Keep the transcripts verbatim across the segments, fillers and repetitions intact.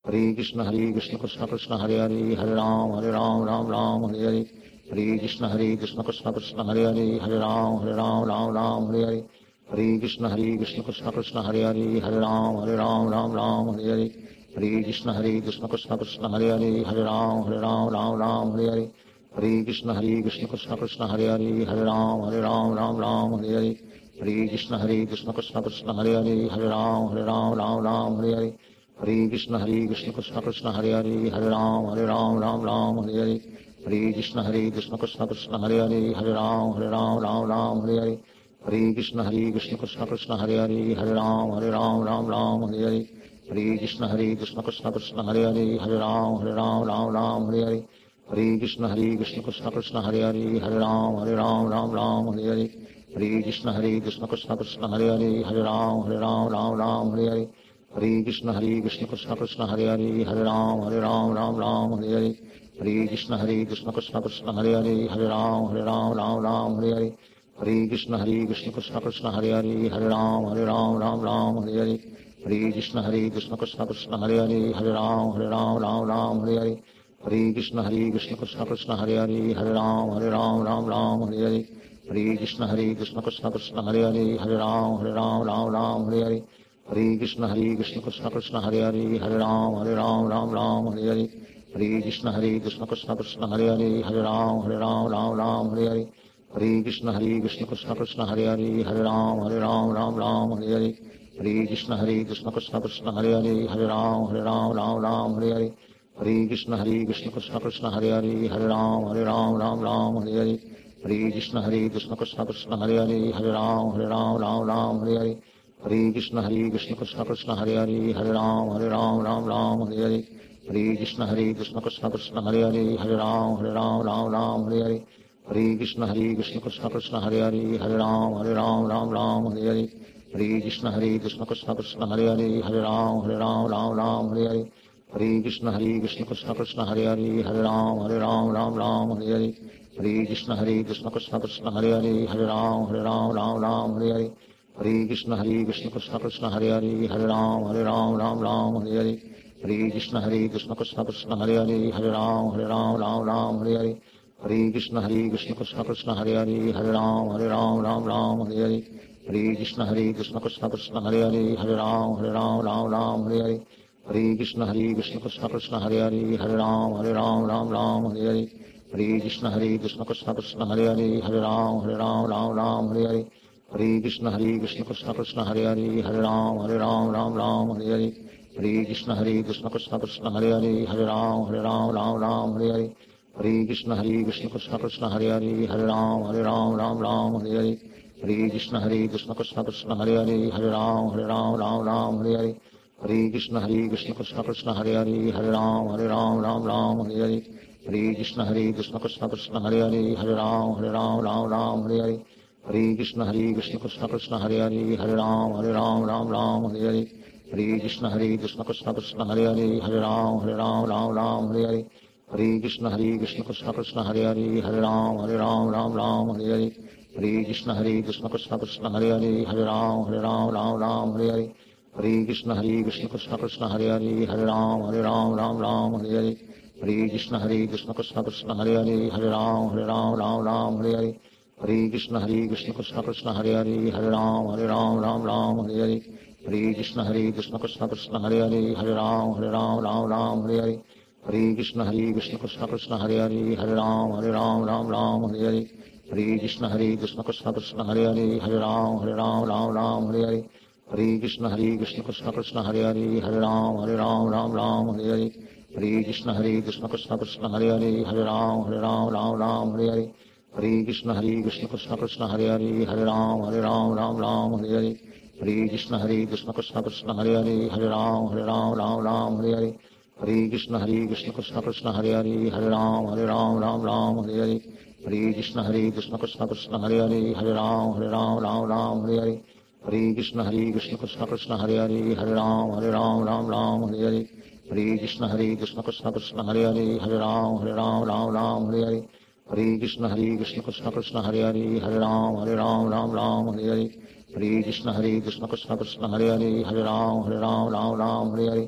Hare Krishna Hare Krishna Krishna Krishna Hare Hare Hare Ram Hare Ram Ram Ram Hare Hare Hare Krishna Hare Krishna Krishna Krishna Hare Hare Hare Ram Hare Ram Ram Ram Hare Hare Hare Krishna Hare Krishna Krishna Krishna Hare Hare Hare Ram Hare Ram Ram Ram Hare Hare Hare Krishna Hare Krishna Krishna Krishna Hare Hare Hare Ram Hare Ram Ram Ram Hare Hare Hare Krishna Hare Krishna Krishna Krishna Hare Hare Hare Ram Hare Ram Ram Ram Hare Hare Hare Krishna Hare Krishna Krishna Krishna Hare Hare Hare Ram Hare Ram Ram Ram Hare Hare Hare Krishna Hare Krishna Krishna Krishna Hare Hare Hare Ram Hare Ram Ram Ram Hare Hare Hare Krishna Hare Krishna Krishna Krishna Hare Hare Hare Ram Hare Ram Ram Ram Hare Hare Hare Krishna Hare Krishna Krishna Krishna Hare Hare Hare Ram Hare Ram Ram Ram Hare Hare Hare Krishna Hare Krishna Krishna Krishna Hare Hare Hare Ram Hare Ram Ram Ram Hare Hare Hare Krishna Hare Krishna Krishna Krishna Hare Hare Hare Ram Hare Ram Ram Ram Hare Hare Hare Krishna Hare Krishna Krishna Krishna Hare Hare Hare Ram Hare Ram Ram Ram Hare Hare Hare Krishna Hare Krishna Krishna Krishna Hare Hare Hare Ram Hare Ram Ram Ram Hare Hare Hare Krishna Hare Krishna Krishna Krishna Hare Hare Hare Ram Hare Ram Ram Ram Hare Hare Hare Krishna Hare Krishna Krishna Krishna Hare Hare Hare Ram Hare Ram Ram Ram Hare Hare Hare Krishna Hare Krishna Krishna Krishna Hare Hare Hare Ram Hare Ram Ram Ram Hare Hare Hare Krishna Hare Krishna Krishna Krishna Hare Hare Hare Ram Hare Ram Ram Ram Hare Hare Hare Krishna Hare Krishna Krishna Krishna Hare Hare Hare Ram Hare Ram Ram Ram Hare Hare Hare Krishna Hare Krishna Krishna Krishna Hare Hare Hare Ram Hare Ram Ram Ram Hare Hare Hare Krishna Hare Krishna Krishna Krishna Hare Hare Hare Ram Hare Ram Ram Ram Hare Hare Hare Krishna Hare Krishna Krishna Krishna Hare Hare Hare Ram Hare Ram Ram Ram Hare Hare Hare Krishna Hare Krishna Krishna Krishna Hare Hare Hare Ram Hare Ram Ram Ram Hare Hare Hare Krishna Hare Krishna Krishna Krishna Hare Hare Hare Ram Hare Ram Ram Ram Hare Hare Hare Krishna Hare Krishna Krishna Krishna Hare Hare Hare Ram Hare Ram Ram Ram Hare Hare Hare Krishna Hare Krishna Krishna Krishna Hare Hare Hare Ram Hare Ram Ram Ram Hare Hare Hare Krishna Hare Krishna Krishna Krishna Hare Hare Hare Ram Hare Ram Ram Ram Hare Hare Hare Krishna Hare Krishna Krishna Krishna Hare Hare Hare Ram Hare Ram Ram Ram Hare Hare Hare Krishna Hare Krishna Krishna Krishna Hare Hare Hare Ram Hare Ram Ram Ram Hare Hare Hare Krishna Hare Krishna Krishna Krishna Hare Hare Hare Ram Hare Ram Ram Ram Hare Hare Hare Krishna Hare Krishna Krishna Krishna Hare Hare Hare Ram Hare Ram Ram Ram Hare Hare Hare Krishna Hare Krishna Krishna Krishna Hare Hare Hare Ram Hare Ram Ram Ram Hare Hare Hare Krishna Hare Krishna Krishna Krishna Hare Hare Hare Ram Hare Ram Ram Ram Hare Hare Hare Krishna Hare Krishna Krishna Krishna Hare Hare Hare Ram Hare Ram Ram Ram Hare Hare Hare Krishna Hare Krishna Krishna Krishna Hare Hare Hare Ram Hare Ram Ram Ram Hare Hare Hare Krishna Hare Krishna Krishna Krishna Hare Hare Hare Ram Hare Ram Ram Ram Hare Hare Hare Krishna Hare Krishna Krishna Krishna Hare Hare Hare Ram Hare Ram Ram Ram Hare Hare Hare Krishna Hare Krishna Krishna Krishna Hare Hare Hare Ram Hare Ram Ram Ram Hare Hare Hare Krishna Hare Krishna Krishna Krishna Hare Hare Hare Ram Hare Ram Ram Ram Hare Hare Hare Krishna Hare Krishna Krishna Krishna Hare Hare Hare Ram Hare Ram Ram Ram Hare Hare Hare Krishna Hare Krishna Krishna Krishna Hare Hare Hare Ram Hare Ram Ram Ram Hare Hare Hare Krishna Hare Krishna Krishna Krishna Hare Hare Hare Ram Hare Ram Ram Ram Hare Hare Hare Krishna Hare Krishna Krishna Krishna Hare Hare Hare Ram Hare Ram Ram Ram Hare Hare Hare Krishna Hare Krishna Krishna Krishna Hare Hare Hare Ram Hare Ram Ram Ram Hare Hare Hare Krishna Hare Krishna Krishna Krishna Hare Hare Hare Ram Hare Ram Ram Ram Hare Hare Hare Krishna Hare Krishna Krishna Krishna Hare Hare Hare Ram Hare Ram Ram Ram Hare Hare Hare Krishna Hare Krishna Krishna Krishna Hare Hare Hare Ram Hare Ram Ram Ram Hare Hare Hare Krishna Hare Krishna Krishna Krishna Hare Hare Hare Ram Hare Ram Ram Ram Hare Hare Hare Krishna Hare Krishna Krishna Krishna Hare Hare Hare Ram Hare Ram Ram Ram Hare Hare Hare Krishna Hare Krishna Krishna Krishna Hare Hare Hare Ram Hare Ram Ram Ram Hare Hare Hare Krishna Hare Krishna Krishna Krishna Hare Hare Hare Ram Hare Ram Ram Ram Hare Hare Hare Krishna Hare Krishna Krishna Krishna Hare Hare Hare Ram Hare Ram Ram Ram Hare Hare Hare Krishna Hare Krishna Krishna Krishna Hare Hare Hare Ram Hare Ram Ram Ram Hare Hare Hare Krishna Hare Krishna Krishna Krishna Hare Hare Hare Ram Hare Ram Ram Ram Hare Hare Hare Krishna Hare Krishna Krishna Krishna Hare Hare Hare Ram Hare Ram Ram Ram Hare Hare Hare Krishna Hare Krishna Krishna Krishna Hare Hare Hare Ram Hare Ram Ram Ram Hare Hare Hare Krishna Hare Krishna Krishna Krishna Hare Hare Hare Ram Hare Ram Ram Ram Hare Hare Hare Krishna Hare Krishna Krishna Krishna Hare Hare Hare Ram Hare Ram Ram Ram Hare Hare Hare Krishna Hare Krishna Krishna Krishna Hare Hare Hare Ram Hare Ram Ram Ram Hare Hare Hare Krishna Hare Krishna Krishna Krishna Hare Hare Hare Ram Hare Ram Ram Ram Hare Hare Hare Krishna Hare Krishna Krishna Krishna Hare Hare Hare Ram Hare Ram Ram Ram Hare Hare Hare Krishna Hare Krishna Krishna Krishna Hare Hare Hare Ram Hare Ram Ram Ram Hare Hare Hare Krishna Hare Krishna Krishna Krishna Hare Hare Hare Ram Hare Ram Ram Ram Hare Hare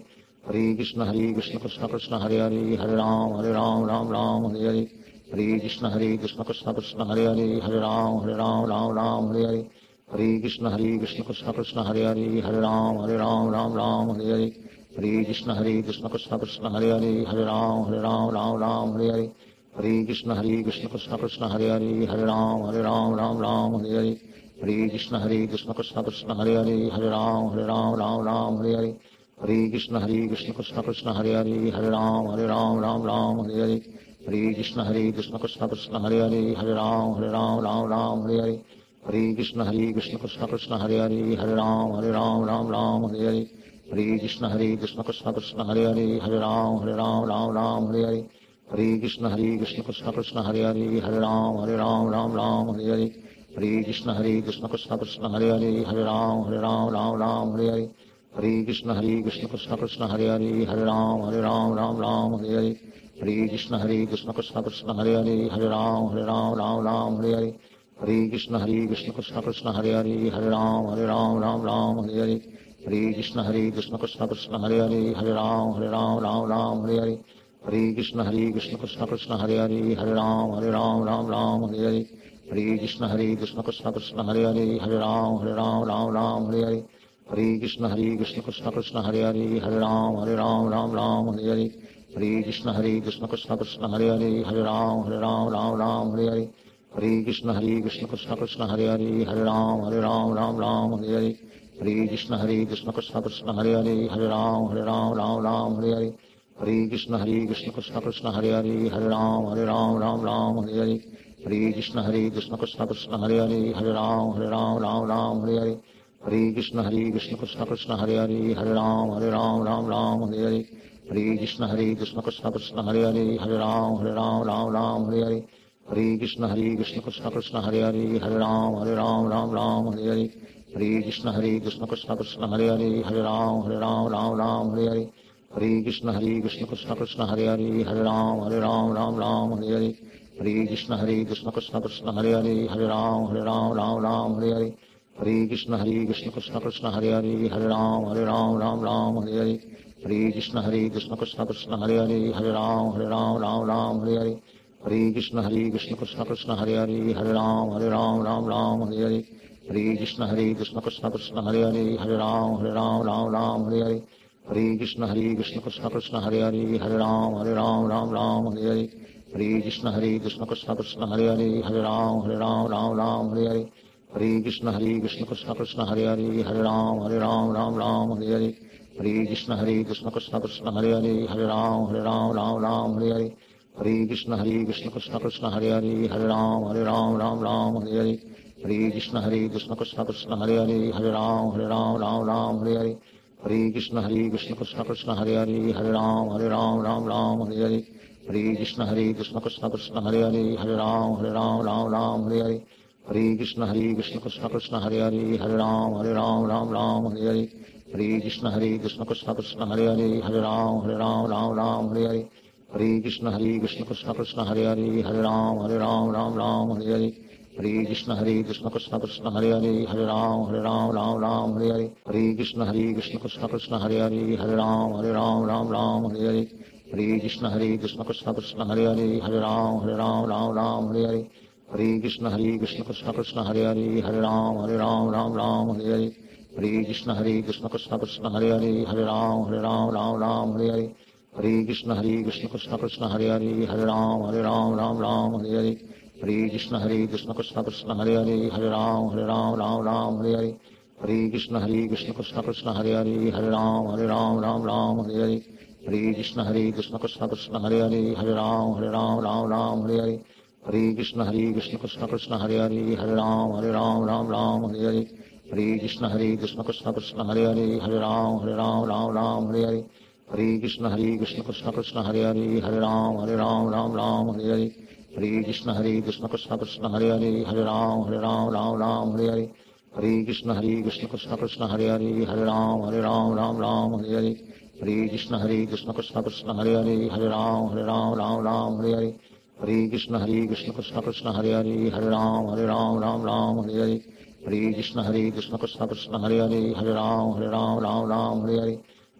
Hare Krishna Hare Krishna Krishna Krishna Hare Hare Hare Ram Hare Ram Ram Ram Hare Hare Hare Krishna Hare Krishna Krishna Krishna Hare Hare Hare Ram Hare Ram Ram Ram Hare Hare Hare Krishna Hare Krishna Krishna Krishna Hare Hare Hare Ram Hare Ram Ram Ram Hare Hare Hare Krishna Hare Krishna Krishna Krishna Hare Hare Hare Ram Hare Ram Ram Ram Hare Hare Hare Krishna Hare Krishna Krishna Krishna Hare Hare Hare Ram Hare Ram Ram Ram Hare Hare Hare Krishna Hare Krishna Krishna Krishna Hare Hare Hare Ram Hare Ram Ram Ram Hare Hare Hare Krishna Hare Krishna Krishna Krishna Hare Hare Hare Ram Hare Ram Ram Ram Hare Hare Hare Krishna Hare Krishna Krishna Krishna Hare Hare Hare Ram Hare Ram Ram Ram Hare Hare Hare Krishna Hare Krishna Krishna Krishna Hare Hare Hare Ram Hare Ram Ram Ram Hare Hare Hare Krishna Hare Krishna Krishna Krishna Hare Hare Hare Ram Hare Ram Ram Ram Hare Hare Hare Krishna Hare Krishna Krishna Krishna Hare Hare Hare Ram Hare Ram Ram Ram Hare Hare Hare Krishna Hare Krishna Krishna Krishna Hare Hare Hare Ram Hare Ram Ram Ram Hare Hare Hare Krishna Hare Krishna Krishna Krishna Hare Hare Hare Ram Hare Ram Ram Ram Hare Hare Hare Krishna Hare Krishna Krishna Krishna Hare Hare Hare Ram Hare Ram Ram Ram Hare Hare Hare Krishna Hare Krishna Krishna Krishna Hare Hare Hare Ram Hare Ram Ram Ram Hare Hare Hare Krishna Hare Krishna Krishna Krishna Hare Hare Hare Ram Hare Ram Ram Ram Hare Hare Hare Krishna Hare Krishna Krishna Krishna Hare Hare Hare Ram Hare Ram Ram Ram Hare Hare Hare Krishna Hare Krishna Krishna Krishna Hare Hare Hare Ram Hare Ram Ram Ram Hare Hare Hare Krishna Hare Krishna Krishna Krishna Hare Hare Hare Ram Hare Ram Ram Ram Hare Hare Hare Krishna Hare Krishna Krishna Krishna Hare Hare Hare Ram Hare Ram Ram Ram Hare Hare Hare Krishna Hare Krishna Krishna Krishna Hare Hare Hare Ram Hare Ram Ram Ram Hare Hare Hare Krishna Hare Krishna Krishna Krishna Hare Hare Hare Ram Hare Ram Ram Ram Hare Hare Hare Krishna Hare Krishna Krishna Krishna Hare Hare Hare Ram Hare Ram Ram Ram Hare Hare Hare Krishna Hare Krishna Krishna Krishna Hare Hare Hare Ram Hare Ram Ram Ram Hare Hare Hare Krishna Hare Krishna Krishna Krishna Hare Hare Hare Ram Hare Ram Ram Ram Hare Hare Hare Krishna Hare Krishna Krishna Krishna Hare Hare Hare Ram Hare Ram Ram Ram Hare Hare Hare Krishna Hare Krishna Krishna Krishna Hare Hare Hare Ram Hare Ram Ram Ram Hare Hare Hare Krishna Hare Krishna Krishna Krishna Hare Hare Hare Ram Hare Ram Ram Ram Hare Hare Hare Krishna Hare Krishna Krishna Krishna Hare Hare Hare Ram Hare Ram Ram Ram Hare Hare Hare Krishna Hare Krishna Krishna Krishna Hare Hare Hare Ram Hare Ram Ram Ram Hare Hare Hare Krishna Hare Krishna Krishna Krishna Hare Hare Hare Ram Hare Ram Ram Ram Hare Hare Hare Krishna Hare Krishna Krishna Krishna Hare Hare Hare Ram Hare Ram Ram Ram Hare Hare Hare Krishna Hare Krishna Krishna Krishna Hare Hare Hare Ram Hare Ram Ram Ram Hare Hare Hare Krishna Hare Krishna Krishna Krishna Hare Hare Hare Ram Hare Ram Ram Ram Hare Hare Hare Krishna Hare Krishna Krishna Krishna Hare Hare Hare Ram Hare Ram Ram Ram Hare Hare Hare Krishna Hare Krishna Krishna Krishna Hare Hare Hare Ram Hare Ram Ram Ram Hare Hare Hare Krishna Hare Krishna Krishna Krishna Hare Hare Hare Ram Hare Ram Ram Ram Hare Hare Hare Krishna Hare Krishna Krishna Krishna Hare Hare Hare Ram Hare Ram Ram Ram Hare Hare Hare Krishna Hare Krishna Krishna Krishna Hare Hare Hare Ram Hare Ram Ram Ram Hare Hare Hare Krishna Hare Krishna Krishna Krishna Hare Hare Hare Ram Hare Ram Ram Ram Hare Hare Hare Krishna Hare Krishna Krishna Krishna Hare Hare Hare Ram Hare Ram Ram Ram Hare Hare Hare Krishna Hare Krishna Krishna Krishna Hare Hare Hare Ram Hare Ram Ram Ram Hare Hare Hare Krishna Hare Krishna Krishna Krishna Hare Hare Hare Ram Hare Ram Ram Ram Hare Hare Hare Krishna Hare Krishna Krishna Krishna Hare Hare Hare Ram Hare Ram Ram Ram Hare Hare Hare Krishna Hare Krishna Krishna Krishna Hare Hare Hare Ram Hare Ram Ram Ram Hare Hare Hare Krishna Hare Krishna Krishna Krishna Hare Hare Hare Ram Hare Ram Ram Ram Hare Hare Hare Krishna Hare Krishna Krishna Krishna Hare Hare Hare Ram Hare Ram Ram Ram Hare Hare Hare Krishna Hare Krishna Krishna Krishna Hare Hare Hare Ram Hare Ram Ram Ram Hare Hare Hare Krishna Hare Krishna Krishna Krishna Hare Hare Hare Ram Hare Ram Ram Ram Hare Hare Hare Krishna Hare Krishna Krishna Krishna Hare Hare Hare Ram Hare Ram Ram Ram Hare Hare Hare Krishna Hare Krishna Krishna Krishna Hare Hare Hare Ram Hare Ram Ram Ram Hare Hare Hare Krishna Hare Krishna Krishna Krishna Hare Hare Hare Ram Hare Ram Ram Ram Hare Hare Hare Krishna Hare Krishna Krishna Krishna Hare Hare Hare Ram Hare Ram Ram Ram Hare Hare Hare Krishna Hare Krishna Krishna Krishna Hare Hare Hare Ram Hare Ram Ram Ram Hare Hare Hare Krishna Hare Krishna Krishna Krishna Hare Hare Hare Ram Hare Ram Ram Ram Hare Hare Hare Krishna Hare Krishna Krishna Krishna Hare Hare Hare Ram Hare Ram Ram Ram Hare Hare Hare Krishna Hare Krishna Krishna Krishna Hare Hare Hare Ram Hare Ram Ram Ram Hare Hare Hare Krishna Hare Krishna Krishna Krishna Hare Hare Hare Ram Hare Ram Ram Ram Hare Hare Hare Krishna Hare Krishna Krishna Krishna Hare Hare Hare Ram Hare Ram Ram Ram Hare Hare Hare Krishna Hare Krishna Krishna Krishna Hare Hare Hare Ram Hare Ram Ram Ram Hare Hare Hare Krishna Hare Krishna Krishna Krishna Hare Hare Hare Ram Hare Ram Ram Ram Hare Hare Hare Krishna Hare Krishna Krishna Krishna Hare Hare Hare Ram Hare Ram Ram Ram Hare Hare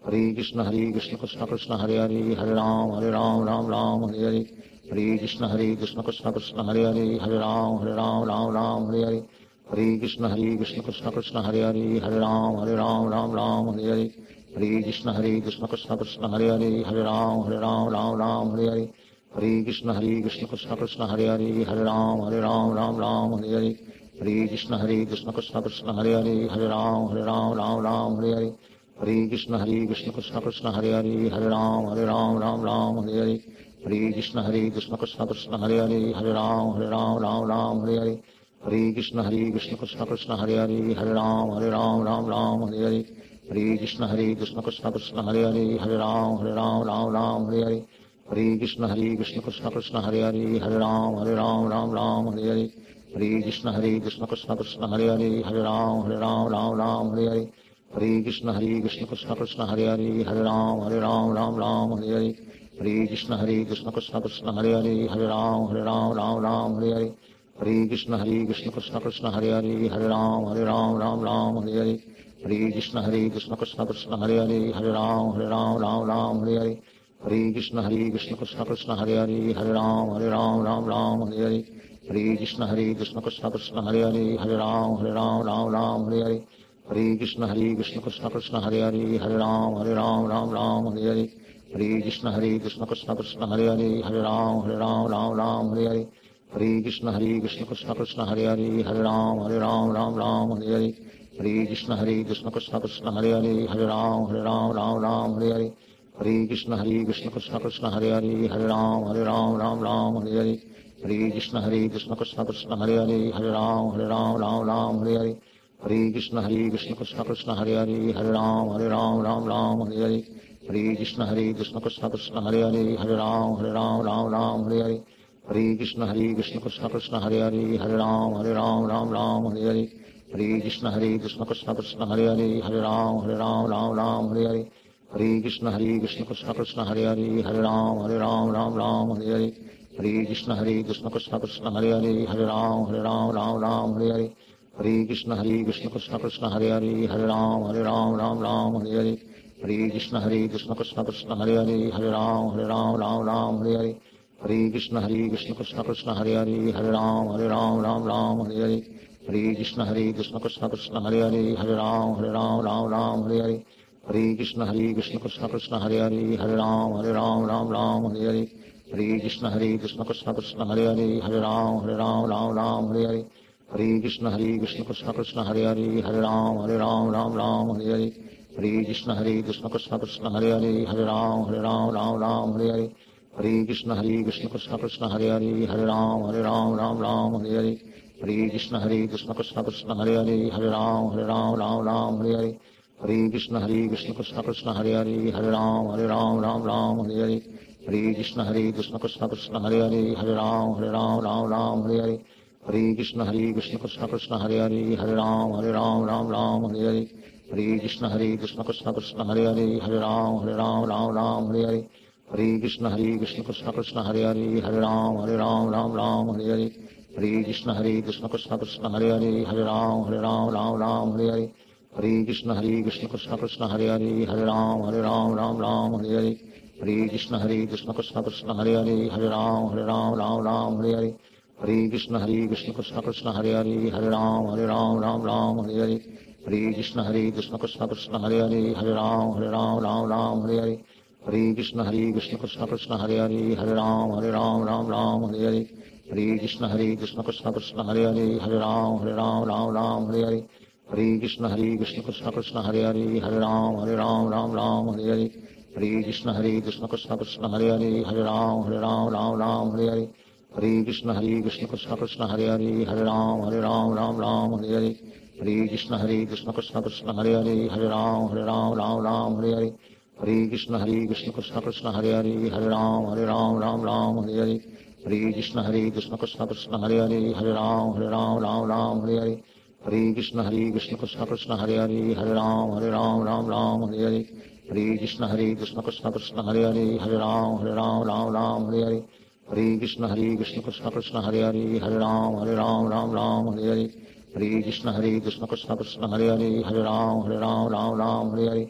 Hare Krishna Hare Krishna Krishna Krishna Hare Hare Hare Ram Hare Ram Ram Ram Hare Hare Hare Krishna Hare Krishna Krishna Krishna Hare Hare Hare Ram Hare Ram Ram Ram Hare Hare Hare Krishna Hare Krishna Krishna Krishna Hare Hare Hare Ram Hare Ram Ram Ram Hare Hare Hare Krishna Hare Krishna Krishna Krishna Hare Hare Hare Ram Hare Ram Ram Ram Hare Hare Hare Krishna Hare Krishna Krishna Krishna Hare Hare Hare Ram Hare Ram Ram Ram Hare Hare Hare Krishna Hare Krishna Krishna Krishna Hare Hare Hare Ram Hare Ram Ram Ram Hare Hare Hare Krishna Hare Krishna Krishna Krishna Hare Hare Hare Ram Hare Ram Ram Ram Hare Hare Hare Krishna Hare Krishna Krishna Krishna Hare Hare Hare Ram Hare Ram Ram Ram Hare Hare Hare Krishna Hare Krishna Krishna Krishna Hare Hare Hare Ram Hare Ram Ram Ram Hare Hare Hare Krishna Hare Krishna Krishna Krishna Hare Hare Hare Ram Hare Ram Ram Ram Hare Hare Hare Krishna Hare Krishna Krishna Krishna Hare Hare Hare Ram Hare Ram Ram Ram Hare Hare Hare Krishna Hare Krishna Krishna Krishna Hare Hare Hare Ram Hare Ram Ram Ram Hare Hare Hare Krishna Hare Krishna Krishna Krishna Hare Hare Hare Ram Hare Ram Ram Ram Hare Hare Hare Krishna Hare Krishna Krishna Krishna Hare Hare Hare Ram Hare Ram Ram Ram Hare Hare Hare Krishna Hare Krishna Krishna Krishna Hare Hare Hare Ram Hare Ram Ram Ram Hare Hare Hare Krishna Hare Krishna Krishna Krishna Hare Hare Hare Ram Hare Ram Ram Ram Hare Hare Hare Krishna Hare Krishna Krishna Krishna Hare Hare Hare Ram Hare Ram Ram Ram Hare Hare Hare Krishna Hare Krishna Krishna Krishna Hare Hare Hare Ram Hare Ram Ram Ram Hare Hare Hare Krishna Hare Krishna Krishna Krishna Hare Hare Hare Ram Hare Ram Ram Ram Hare Hare Hare Krishna Hare Krishna Krishna Krishna Hare Hare Hare Ram Hare Ram Ram Ram Hare Hare Hare Krishna Hare Krishna Krishna Krishna Hare Hare Hare Ram Hare Ram Ram Ram Hare Hare Hare Krishna Hare Krishna Krishna Krishna Hare Hare Hare Ram Hare Ram Ram Ram Hare Hare Hare Krishna Hare Krishna Krishna Krishna Hare Hare Hare Ram Hare Ram Ram Ram Hare Hare Hare Krishna Hare Krishna Krishna Krishna Hare Hare Hare Ram Hare Ram Ram Ram Hare Hare Hare Krishna Hare Krishna Krishna Krishna Hare Hare Hare Ram Hare Ram Ram Ram Hare Hare Hare Krishna Hare Krishna Krishna Krishna Hare Hare Hare Ram Hare Ram Ram Ram Hare Hare Hare Krishna Hare Krishna Krishna Krishna Hare Hare Hare Ram Hare Ram Ram Ram Hare Hare Hare Krishna Hare Krishna Krishna Krishna Hare Hare Hare Ram Hare Ram Ram Ram Hare Hare Hare Krishna Hare Krishna Krishna Krishna Hare Hare Hare Ram Hare Ram Ram Ram Hare Hare Hare Krishna Hare Krishna Krishna Krishna Hare Hare Hare Ram Hare Ram Ram Ram Hare Hare Hare Krishna Hare Krishna Krishna Krishna Hare Hare Hare Ram Hare Ram Ram Ram Hare Hare Hare Krishna Hare Krishna Krishna Krishna Hare Hare Hare Ram Hare Ram Ram Ram Hare Hare Hare Krishna Hare Krishna Krishna Krishna Hare Hare Hare Ram Hare Ram Ram Ram Hare Hare Hare Krishna Hare Krishna Krishna Krishna Hare Hare Hare Ram Hare Ram Ram Ram Hare Hare Hare Krishna Hare Krishna Krishna Krishna Hare Hare Hare Ram Hare Ram Ram Ram Hare Hare Hare Krishna Hare Krishna Krishna Krishna Hare Hare Hare Ram Hare Ram Ram Ram Hare Hare Hare Krishna Hare Krishna Krishna Krishna Hare Hare Hare Ram Hare Ram Ram Ram Hare Hare Hare Krishna Hare Krishna Krishna Krishna Hare Hare Hare Ram Hare Ram Ram Ram Hare Hare Hare Krishna Hare Krishna Krishna Krishna Hare Hare Hare Ram Hare Ram Ram Ram Hare Hare Hare Krishna Hare Krishna Krishna Krishna Hare Hare Hare Ram Hare Ram Ram Ram Hare Hare Hare Krishna Hare Krishna Krishna Krishna Hare Hare Hare Ram Hare Ram Ram Ram Hare Hare Hare Krishna Hare Krishna Krishna Krishna Hare Hare Hare Ram Hare Ram Ram Ram Hare Hare Hare Krishna Hare Krishna Krishna Krishna Hare Hare Hare Ram Hare Ram Ram Ram Hare Hare Hare Krishna Hare Krishna Krishna Krishna Hare Hare Hare Ram Hare Ram Ram Ram Hare Hare Hare Krishna Hare Krishna Krishna Krishna Hare Hare Hare Ram Hare Ram Ram Ram Hare Hare Hare Krishna Hare Krishna Krishna Krishna Hare Hare Hare Ram Hare Ram Ram Ram Hare Hare Hare Krishna Hare Krishna Krishna Krishna Hare Hare Hare Ram Hare Ram Ram Ram Hare Hare Hare Krishna Hare Krishna Krishna Krishna Hare Hare Hare Ram Hare Ram Ram Ram Hare Hare Hare Krishna Hare Krishna Krishna Krishna Hare Hare Hare Ram Hare Ram Ram Ram Hare Hare Hare Krishna Hare Krishna Krishna Krishna Hare Hare Hare Ram Hare Ram Ram Ram Hare Hare Hare Krishna Hare Krishna Krishna Krishna Hare Hare Hare Ram Hare Ram Ram Ram Hare Hare Hare Krishna Hare Krishna Krishna Krishna Hare Hare Hare Ram Hare Ram Ram Ram Hare Hare Hare Krishna Hare Krishna Krishna Krishna Hare Hare Hare Ram Hare Ram Ram Ram Hare Hare Hare Krishna Hare Krishna Krishna Krishna Hare Hare Hare Ram Hare Ram Ram Ram Hare Hare Hare Krishna Hare Krishna Krishna Krishna Hare Hare Hare Ram Hare Ram Ram Ram Hare Hare Hare Krishna Hare Krishna Krishna Krishna Hare Hare Hare Ram Hare Ram Ram Ram Hare Hare Hare Krishna Hare Krishna Krishna Krishna Hare Hare Hare Ram Hare Ram Ram Ram Hare Hare Hare Krishna Hare Krishna Krishna Krishna Hare Hare Hare Ram Hare Ram Ram Ram Hare Hare Hare Krishna Hare Krishna Krishna Krishna Hare Hare Hare Ram Hare Ram Ram Ram Hare Hare Hare Krishna Hare Krishna Krishna Krishna Hare Hare Hare Ram Hare Ram Ram Ram Hare Hare Hare Krishna Hare Krishna Krishna Krishna Hare Hare Hare Ram Hare Ram Ram Ram Hare Hare Hare Krishna Hare Krishna Krishna Krishna Hare Hare Hare Ram Hare Ram Ram Ram Hare Hare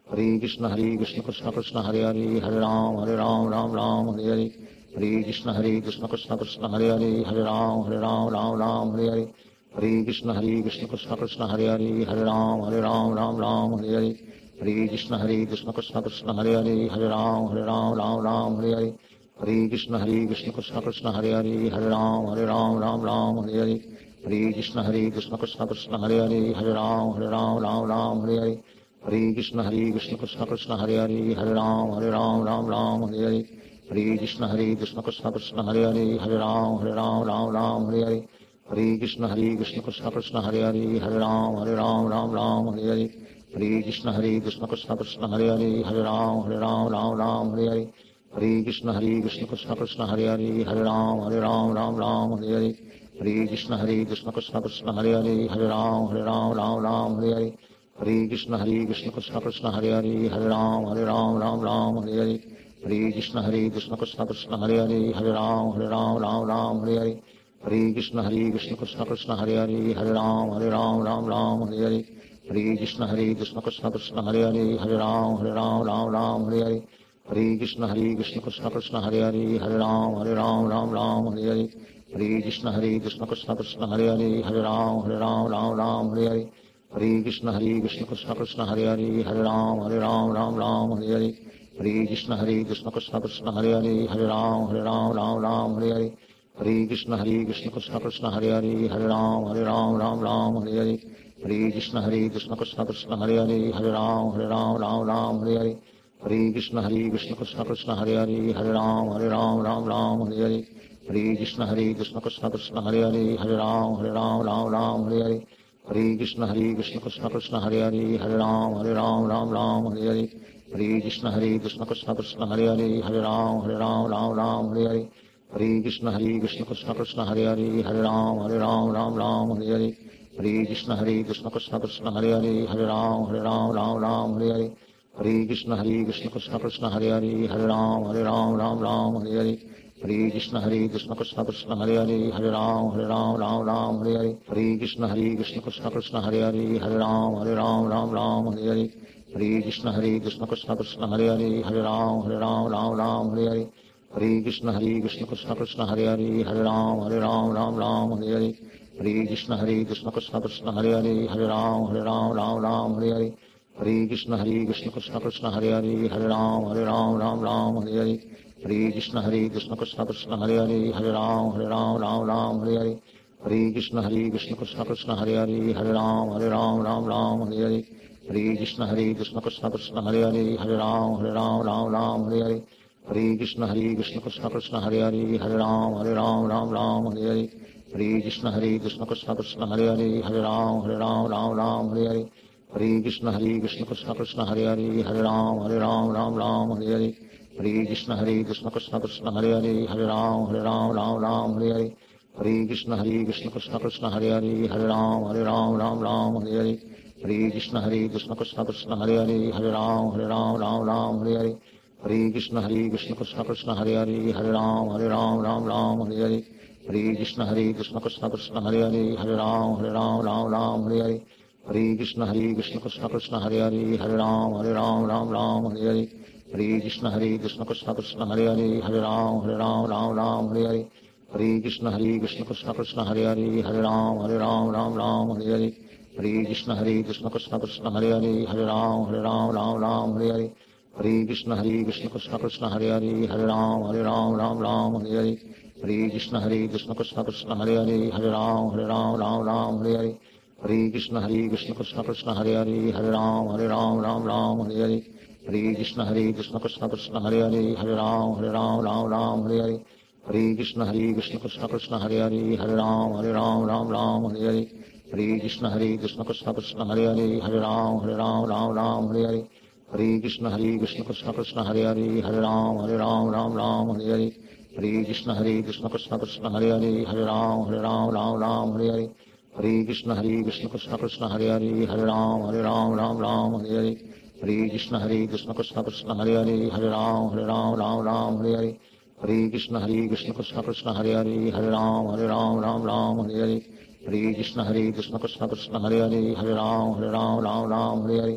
Hare Krishna Hare Krishna Krishna Krishna Hare Hare Hare Ram Hare Ram Ram Ram Hare Hare Hare Krishna Hare Krishna Krishna Krishna Hare Hare Hare Ram Hare Ram Ram Ram Hare Hare Hare Krishna Hare Krishna Krishna Krishna Hare Hare Hare Ram Hare Ram Ram Ram Hare Hare Hare Krishna Hare Krishna Krishna Krishna Hare Hare Hare Ram Hare Ram Ram Ram Hare Hare Hare Krishna Hare Krishna Krishna Krishna Hare Hare Hare Ram Hare Ram Ram Ram Hare Hare Hare Krishna Hare Krishna Krishna Krishna Hare Hare Hare Ram Hare Ram Ram Ram Hare Hare Hare Krishna Hare Krishna Krishna Krishna Hare Hare Hare Ram Hare Ram Ram Ram Hare Hare Hare Krishna Hare Krishna Krishna Krishna Hare Hare Hare Ram Hare Ram Ram Ram Hare Hare Hare Krishna Hare Krishna Krishna Krishna Hare Hare Hare Ram Hare Ram Ram Ram Hare Hare Hare Krishna Hare Krishna Krishna Krishna Hare Hare Hare Ram Hare Ram Ram Ram Hare Hare Hare Krishna Hare Krishna Krishna Krishna Hare Hare Hare Ram Hare Ram Ram Ram Hare Hare Hare Krishna Hare Krishna Krishna Krishna Hare Hare Hare Ram Hare Ram Ram Ram Hare Hare Hare Krishna Hare Krishna Krishna Krishna Hare Hare Hare Ram Hare Ram Ram Ram Hare Hare Hare Krishna Hare Krishna Krishna Krishna Hare Hare Hare Ram Hare Ram Ram Ram Hare Hare Hare Krishna Hare Krishna Krishna Krishna Hare Hare Hare Ram Hare Ram Ram Ram Hare Hare Hare Krishna Hare Krishna Krishna Krishna Hare Hare Hare Ram Hare Ram Ram Ram Hare Hare Hare Krishna Hare Krishna Krishna Krishna Hare Hare Hare Ram Hare Ram Ram Ram Hare Hare Hare Krishna Hare Krishna Krishna Krishna Hare Hare Hare Ram Hare Ram Ram Ram Hare Hare Hare Krishna Hare Krishna Krishna Krishna Hare Hare Hare Ram Hare Ram Ram Ram Hare Hare Hare Krishna Hare Krishna Krishna Krishna Hare Hare Hare Ram Hare Ram Ram Ram Hare Hare Hare Krishna Hare Krishna Krishna Krishna Hare Hare Hare Ram Hare Ram Ram Ram Hare Hare Hare Krishna Hare Krishna Krishna Krishna Hare Hare Hare Ram Hare Ram Ram Ram Hare Hare Hare Krishna Hare Krishna Krishna Krishna Hare Hare Hare Ram Hare Ram Ram Ram Hare Hare Hare Krishna Hare Krishna Krishna Krishna Hare Hare Hare Ram Hare Ram Ram Ram Hare Hare Hare Krishna Hare Krishna Krishna Krishna Hare Hare Hare Ram Hare Ram Ram Ram Hare Hare Hare Krishna Hare Krishna Krishna Krishna Hare Hare Hare Ram Hare Ram Ram Ram Hare Hare Hare Krishna Hare Krishna Krishna Krishna Hare Hare Hare Ram Hare Ram Ram Ram Hare Hare Hare Krishna Hare Krishna Krishna Krishna Hare Hare Hare Ram Hare Ram Ram Ram Hare Hare Hare Krishna Hare Krishna Krishna Krishna Hare Hare Hare Ram Hare Ram Ram Ram Hare Hare Hare Krishna Hare Krishna Krishna Krishna Hare Hare Hare Ram Hare Ram Ram Ram Hare Hare Hare Krishna Hare Krishna Krishna Krishna Hare Hare Hare Ram Hare Ram Ram Ram Hare Hare Hare Krishna Hare Krishna Krishna Krishna Hare Hare Hare Ram Hare Ram Ram Ram Hare Hare Hare Krishna Hare Krishna Krishna Krishna Hare Hare Hare Ram Hare Ram Ram Ram Hare Hare Hare Krishna Hare Krishna Krishna Krishna Hare Hare Hare Ram Hare Ram Ram Ram Hare Hare Hare Krishna Hare Krishna Krishna Krishna Hare Hare Hare Ram Hare Ram Ram Ram Hare Hare Hare Krishna Hare Krishna Krishna Krishna Hare Hare Hare Ram Hare Ram Ram Ram Hare Hare Hare Krishna Hare Krishna Krishna Krishna Hare Hare Hare Ram Hare Ram Ram Ram Hare Hare Hare Krishna Hare Krishna Krishna Krishna Hare Hare Hare Ram Hare Ram Ram Ram Hare Hare Hare Krishna Hare Krishna Krishna Krishna Hare Hare Hare Ram Hare Ram Ram Ram Hare Hare Hare Krishna Hare Krishna Krishna Krishna Hare Hare Hare Ram Hare Ram Ram Ram Hare Hare Hare Krishna Hare Krishna Krishna Krishna Hare Hare Hare Ram Hare Ram Ram Ram Hare Hare Hare Krishna Hare Krishna Krishna Krishna Hare Hare Hare Ram Hare Ram Ram Ram Hare Hare Hare Krishna Hare Krishna Krishna Krishna Hare Hare Hare Ram Hare Ram Ram Ram Hare Hare Hare Krishna Hare Krishna Krishna Krishna Hare Hare Hare Ram Hare Ram Ram Ram Hare Hare Hare Krishna Hare Krishna Krishna Krishna Hare Hare Hare Ram Hare Ram Ram Ram Hare Hare Hare Krishna Hare Krishna Krishna Krishna Hare Hare Hare Ram Hare Ram Ram Ram Hare Hare Hare Krishna Hare Krishna Krishna Krishna Hare Hare Hare Ram Hare Ram Ram Ram Hare Hare Hare Krishna Hare Krishna Krishna Krishna Hare Hare Hare Ram Hare Ram Ram Ram Hare Hare Hare Krishna Hare Krishna Krishna Krishna Hare Hare Hare Ram Hare Ram Ram Ram Hare Hare Hare Krishna Hare Krishna Krishna Krishna Hare Hare Hare Ram Hare Ram Ram Ram Hare Hare Hare Krishna Hare Krishna Krishna Krishna Hare Hare Hare Ram Hare Ram Ram Ram Hare Hare Hare Krishna Hare Krishna Krishna Krishna Hare Hare Hare Ram Hare Ram Ram Ram Hare Hare Hare Krishna Hare Krishna Krishna Krishna Hare Hare Hare Ram Hare Ram Ram Ram Hare Hare Hare Krishna Hare Krishna Krishna Krishna Hare Hare Hare Ram Hare Ram Ram Ram Hare Hare Hare Krishna Hare Krishna Krishna Krishna Hare Hare Hare Ram Hare Ram Ram Ram Hare Hare Hare Krishna Hare Krishna Krishna Krishna Hare Hare Hare Ram Hare Ram Ram Ram Hare Hare Hare Krishna Hare Krishna Krishna Krishna Hare Hare Hare Ram Hare Ram Ram Ram Hare Hare Hare Krishna Hare Krishna Krishna Krishna Hare Hare Hare Ram Hare Ram Ram Ram Hare Hare Hare Krishna Hare Krishna Krishna Krishna Hare Hare Hare Ram Hare Ram Ram Ram Hare Hare Hare Krishna Hare Krishna Krishna Krishna Hare Hare Hare Ram Hare Ram Ram Ram Hare Hare Hare Krishna Hare Krishna Krishna Krishna Hare Hare Hare Ram Hare Ram Ram Ram Hare Hare Hare Krishna Hare Krishna Krishna Krishna Hare Hare Hare Ram Hare Ram Ram Ram Hare Hare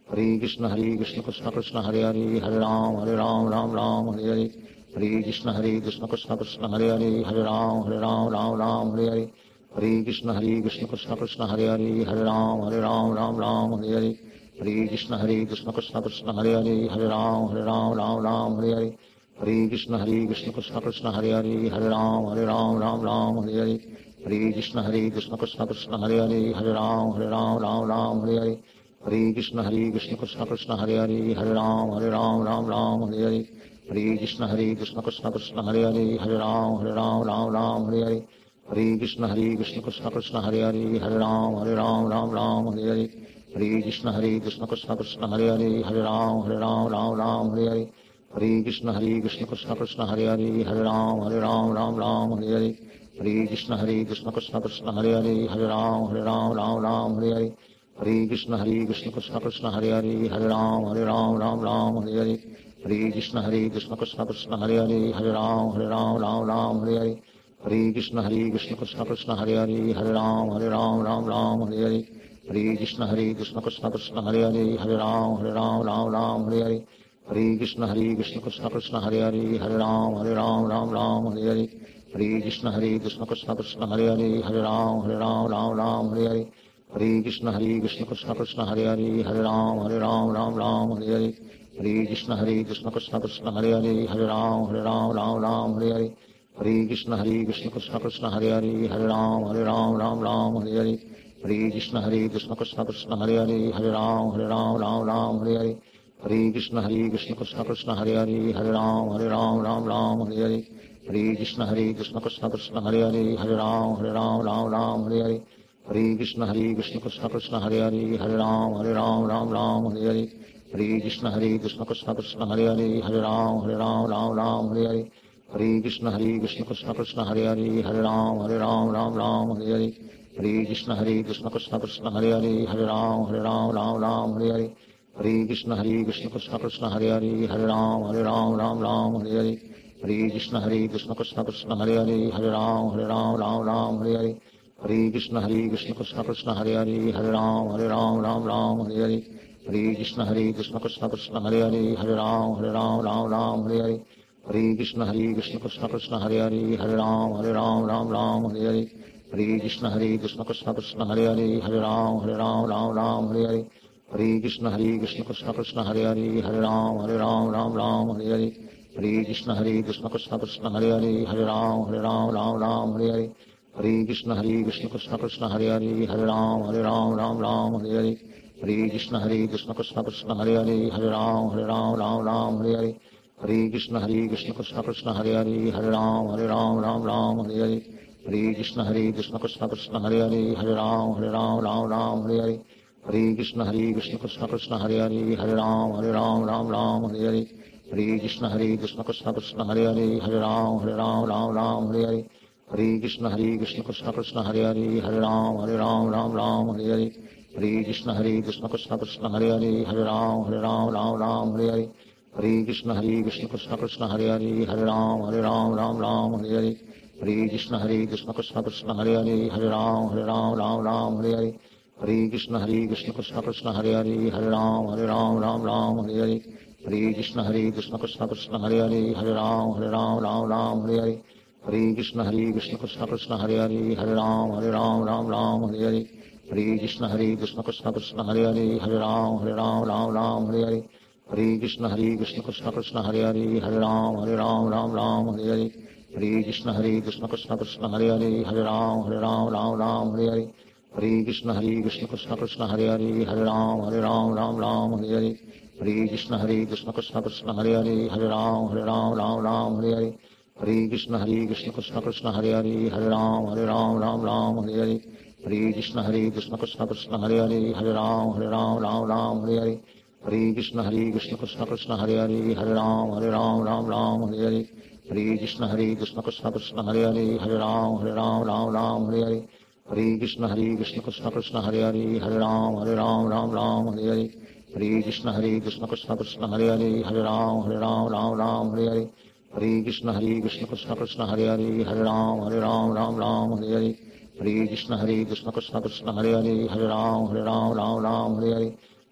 Hare Krishna Hare Krishna Krishna Krishna Hare Hare Hare Ram Hare Ram Ram Ram Hare Hare Hare Krishna Hare Krishna Krishna Krishna Hare Hare Hare Ram Hare Ram Ram Ram Hare Hare Hare Krishna Hare Krishna Krishna Krishna Hare Hare Hare Ram Hare Ram Ram Ram Hare Hare Hare Krishna Hare Krishna Krishna Krishna Hare Hare Hare Ram Hare Ram Ram Ram Hare Hare Hare Krishna Hare Krishna Krishna Krishna Hare Hare Hare Ram Hare Ram Ram Ram Hare Hare Hare Krishna Hare Krishna Krishna Krishna Hare Hare Hare Ram Hare Ram Ram Ram Hare Hare Hare Krishna Hare Krishna Krishna Krishna Hare Hare Hare Ram Hare Ram Ram Ram Hare Hare Hare Krishna Hare Krishna Krishna Krishna Hare Hare Hare Ram Hare Ram Ram Ram Hare Hare Hare Krishna Hare Krishna Krishna Krishna Hare Hare Hare Ram Hare Ram Ram Ram Hare Hare Hare Krishna Hare Krishna Krishna Krishna Hare Hare Hare Ram Hare Ram Ram Ram Hare Hare Hare Krishna Hare Krishna Krishna Krishna Hare Hare Hare Ram Hare Ram Ram Ram Hare Hare Hare Krishna Hare Krishna Krishna Krishna Hare Hare Hare Ram Hare Ram Ram Ram Hare Hare Hare Krishna Hare Krishna Krishna Krishna Hare Hare Hare Ram Hare Ram Ram Ram Hare Hare Hare Krishna Hare Krishna Krishna Krishna Hare Hare Hare Ram Hare Ram Ram Ram Hare Hare Hare Krishna Hare Krishna Krishna Krishna Hare Hare Hare Ram Hare Ram Ram Ram Hare Hare Hare Krishna Hare Krishna Krishna Krishna Hare Hare Hare Ram Hare Ram Ram Ram Hare Hare Hare Krishna Hare Krishna Krishna Krishna Hare Hare Hare Ram Hare Ram Ram Ram Hare Hare Hare Krishna Hare Krishna Krishna Krishna Hare Hare Hare Ram Hare Ram Ram Ram Hare Hare Hare Krishna Hare Krishna Krishna Krishna Hare Hare Hare Ram Hare Ram Ram Ram Hare Hare Hare Krishna Hare Krishna Krishna Krishna Hare Hare Hare Ram Hare Ram Ram Ram Hare Hare Hare Krishna Hare Krishna Krishna Krishna Hare Hare Hare Ram Hare Ram Ram Ram Hare Hare Hare Krishna Hare Krishna Krishna Krishna Hare Hare Hare Ram Hare Ram Ram Ram Hare Hare Hare Krishna Hare Krishna Krishna Krishna Hare Hare Hare Ram Hare Ram Ram Ram Hare Hare Hare Krishna Hare Krishna Krishna Krishna Hare Hare Hare Ram Hare Ram Ram Ram Hare Hare Hare Krishna Hare Krishna Krishna Krishna Hare Hare Hare Ram Hare Ram Ram Ram Hare Hare Hare Krishna Hare Krishna Krishna Krishna Hare Hare Hare Ram Hare Ram Ram Ram Hare Hare Hare Krishna Hare Krishna Krishna Krishna Hare Hare Hare Ram Hare Ram Ram Ram Hare Hare Hare Krishna Hare Krishna Krishna Krishna Hare Hare Hare Ram Hare Ram Ram Ram Hare Hare Hare Krishna Hare Krishna Krishna Krishna Hare Hare Hare Ram Hare Ram Ram Ram Hare Hare Hare Krishna Hare Krishna Krishna Krishna Hare Hare Hare Ram Hare Ram Ram Ram Hare Hare Hare Krishna Hare Krishna Krishna Krishna Hare Hare Hare Ram Hare Ram Ram Ram Hare Hare Hare Krishna Hare Krishna Krishna Krishna Hare Hare Hare Ram Hare Ram Ram Ram Hare Hare Hare Krishna Hare Krishna Krishna Krishna Hare Hare Hare Ram Hare Ram Ram Ram Hare Hare Hare Krishna Hare Krishna Krishna Krishna Hare Hare Hare Ram Hare Ram Ram Ram Hare Hare Hare Krishna Hare Krishna Krishna Krishna Hare Hare Hare Ram Hare Ram Ram Ram Hare Hare Hare Krishna Hare Krishna Krishna Krishna Hare Hare Hare Ram Hare Ram Ram Ram Hare Hare Hare Krishna Hare Krishna Krishna Krishna Hare Hare Hare Ram Hare Ram Ram Ram Hare Hare Hare Krishna Hare Krishna Krishna Krishna Hare Hare Hare Ram Hare Ram Ram Ram Hare Hare Hare Krishna Hare Krishna Krishna Krishna Hare Hare Hare Ram Hare Ram Ram Ram Hare Hare Hare Krishna Hare Krishna Krishna Krishna Hare Hare Hare Ram Hare Ram Ram Ram Hare Hare Hare Krishna Hare Krishna Krishna Krishna Hare Hare Hare Ram Hare Ram Ram Ram Hare Hare Hare Krishna Hare Krishna Krishna Krishna Hare Hare Hare Ram Hare Ram Ram Ram Hare Hare Hare Krishna Hare Krishna Krishna Krishna Hare Hare Hare Ram Hare Ram Ram Ram Hare Hare Hare Krishna Hare Krishna Krishna Krishna Hare Hare Hare Ram Hare Ram Ram Ram Hare Hare Hare Krishna Hare Krishna Krishna Krishna Hare Hare Hare Ram Hare Ram Ram Ram Hare Hare Hare Krishna Hare Krishna Krishna Krishna Hare Hare Hare Ram Hare Ram Ram Ram Hare Hare Hare Krishna Hare Krishna Krishna Krishna Hare Hare Hare Ram Hare Ram Ram Ram Hare Hare Hare Krishna Hare Krishna Krishna Krishna Hare Hare Hare Ram Hare Ram Ram Ram Hare Hare Hare Krishna Hare Krishna Krishna Krishna Hare Hare Hare Ram Hare Ram Ram Ram Hare Hare Hare Krishna Hare Krishna Krishna Krishna Hare Hare Hare Ram Hare Ram Ram Ram Hare Hare Hare Krishna Hare Krishna Krishna Krishna Hare Hare Hare Ram Hare Ram Ram Ram Hare Hare Hare Krishna Hare Krishna Krishna Krishna Hare Hare Hare Ram Hare Ram Ram Ram Hare Hare Hare Krishna Hare Krishna Krishna Krishna Hare Hare Hare Ram Hare Ram Ram Ram Hare Hare Hare Krishna Hare Krishna Krishna Krishna Hare Hare Hare Ram Hare Ram Ram Ram Hare Hare Hare Krishna Hare Krishna Krishna Krishna Hare Hare Hare Ram Hare Ram Ram Ram Hare Hare Hare Krishna Hare Krishna Krishna Krishna Hare Hare Hare Ram Hare Ram Ram Ram Hare Hare Hare Krishna Hare Krishna Krishna Krishna Hare Hare Hare Ram Hare Ram Ram Ram Hare Hare Hare Krishna Hare Krishna Krishna Krishna Hare Hare Hare Ram Hare Ram Ram Ram Hare Hare Hare Krishna Hare Krishna Krishna Krishna Hare Hare Hare Ram Hare Ram Ram Ram Hare Hare Hare Krishna Hare Krishna Krishna Krishna Hare Hare Hare Ram Hare Ram Ram Ram Hare Hare Hare Krishna Hare Krishna Krishna Krishna Hare Hare Hare Ram Hare Ram Ram Ram Hare Hare Hare Krishna Hare Krishna Krishna Krishna Hare Hare Hare Ram Hare Ram Ram Ram Hare Hare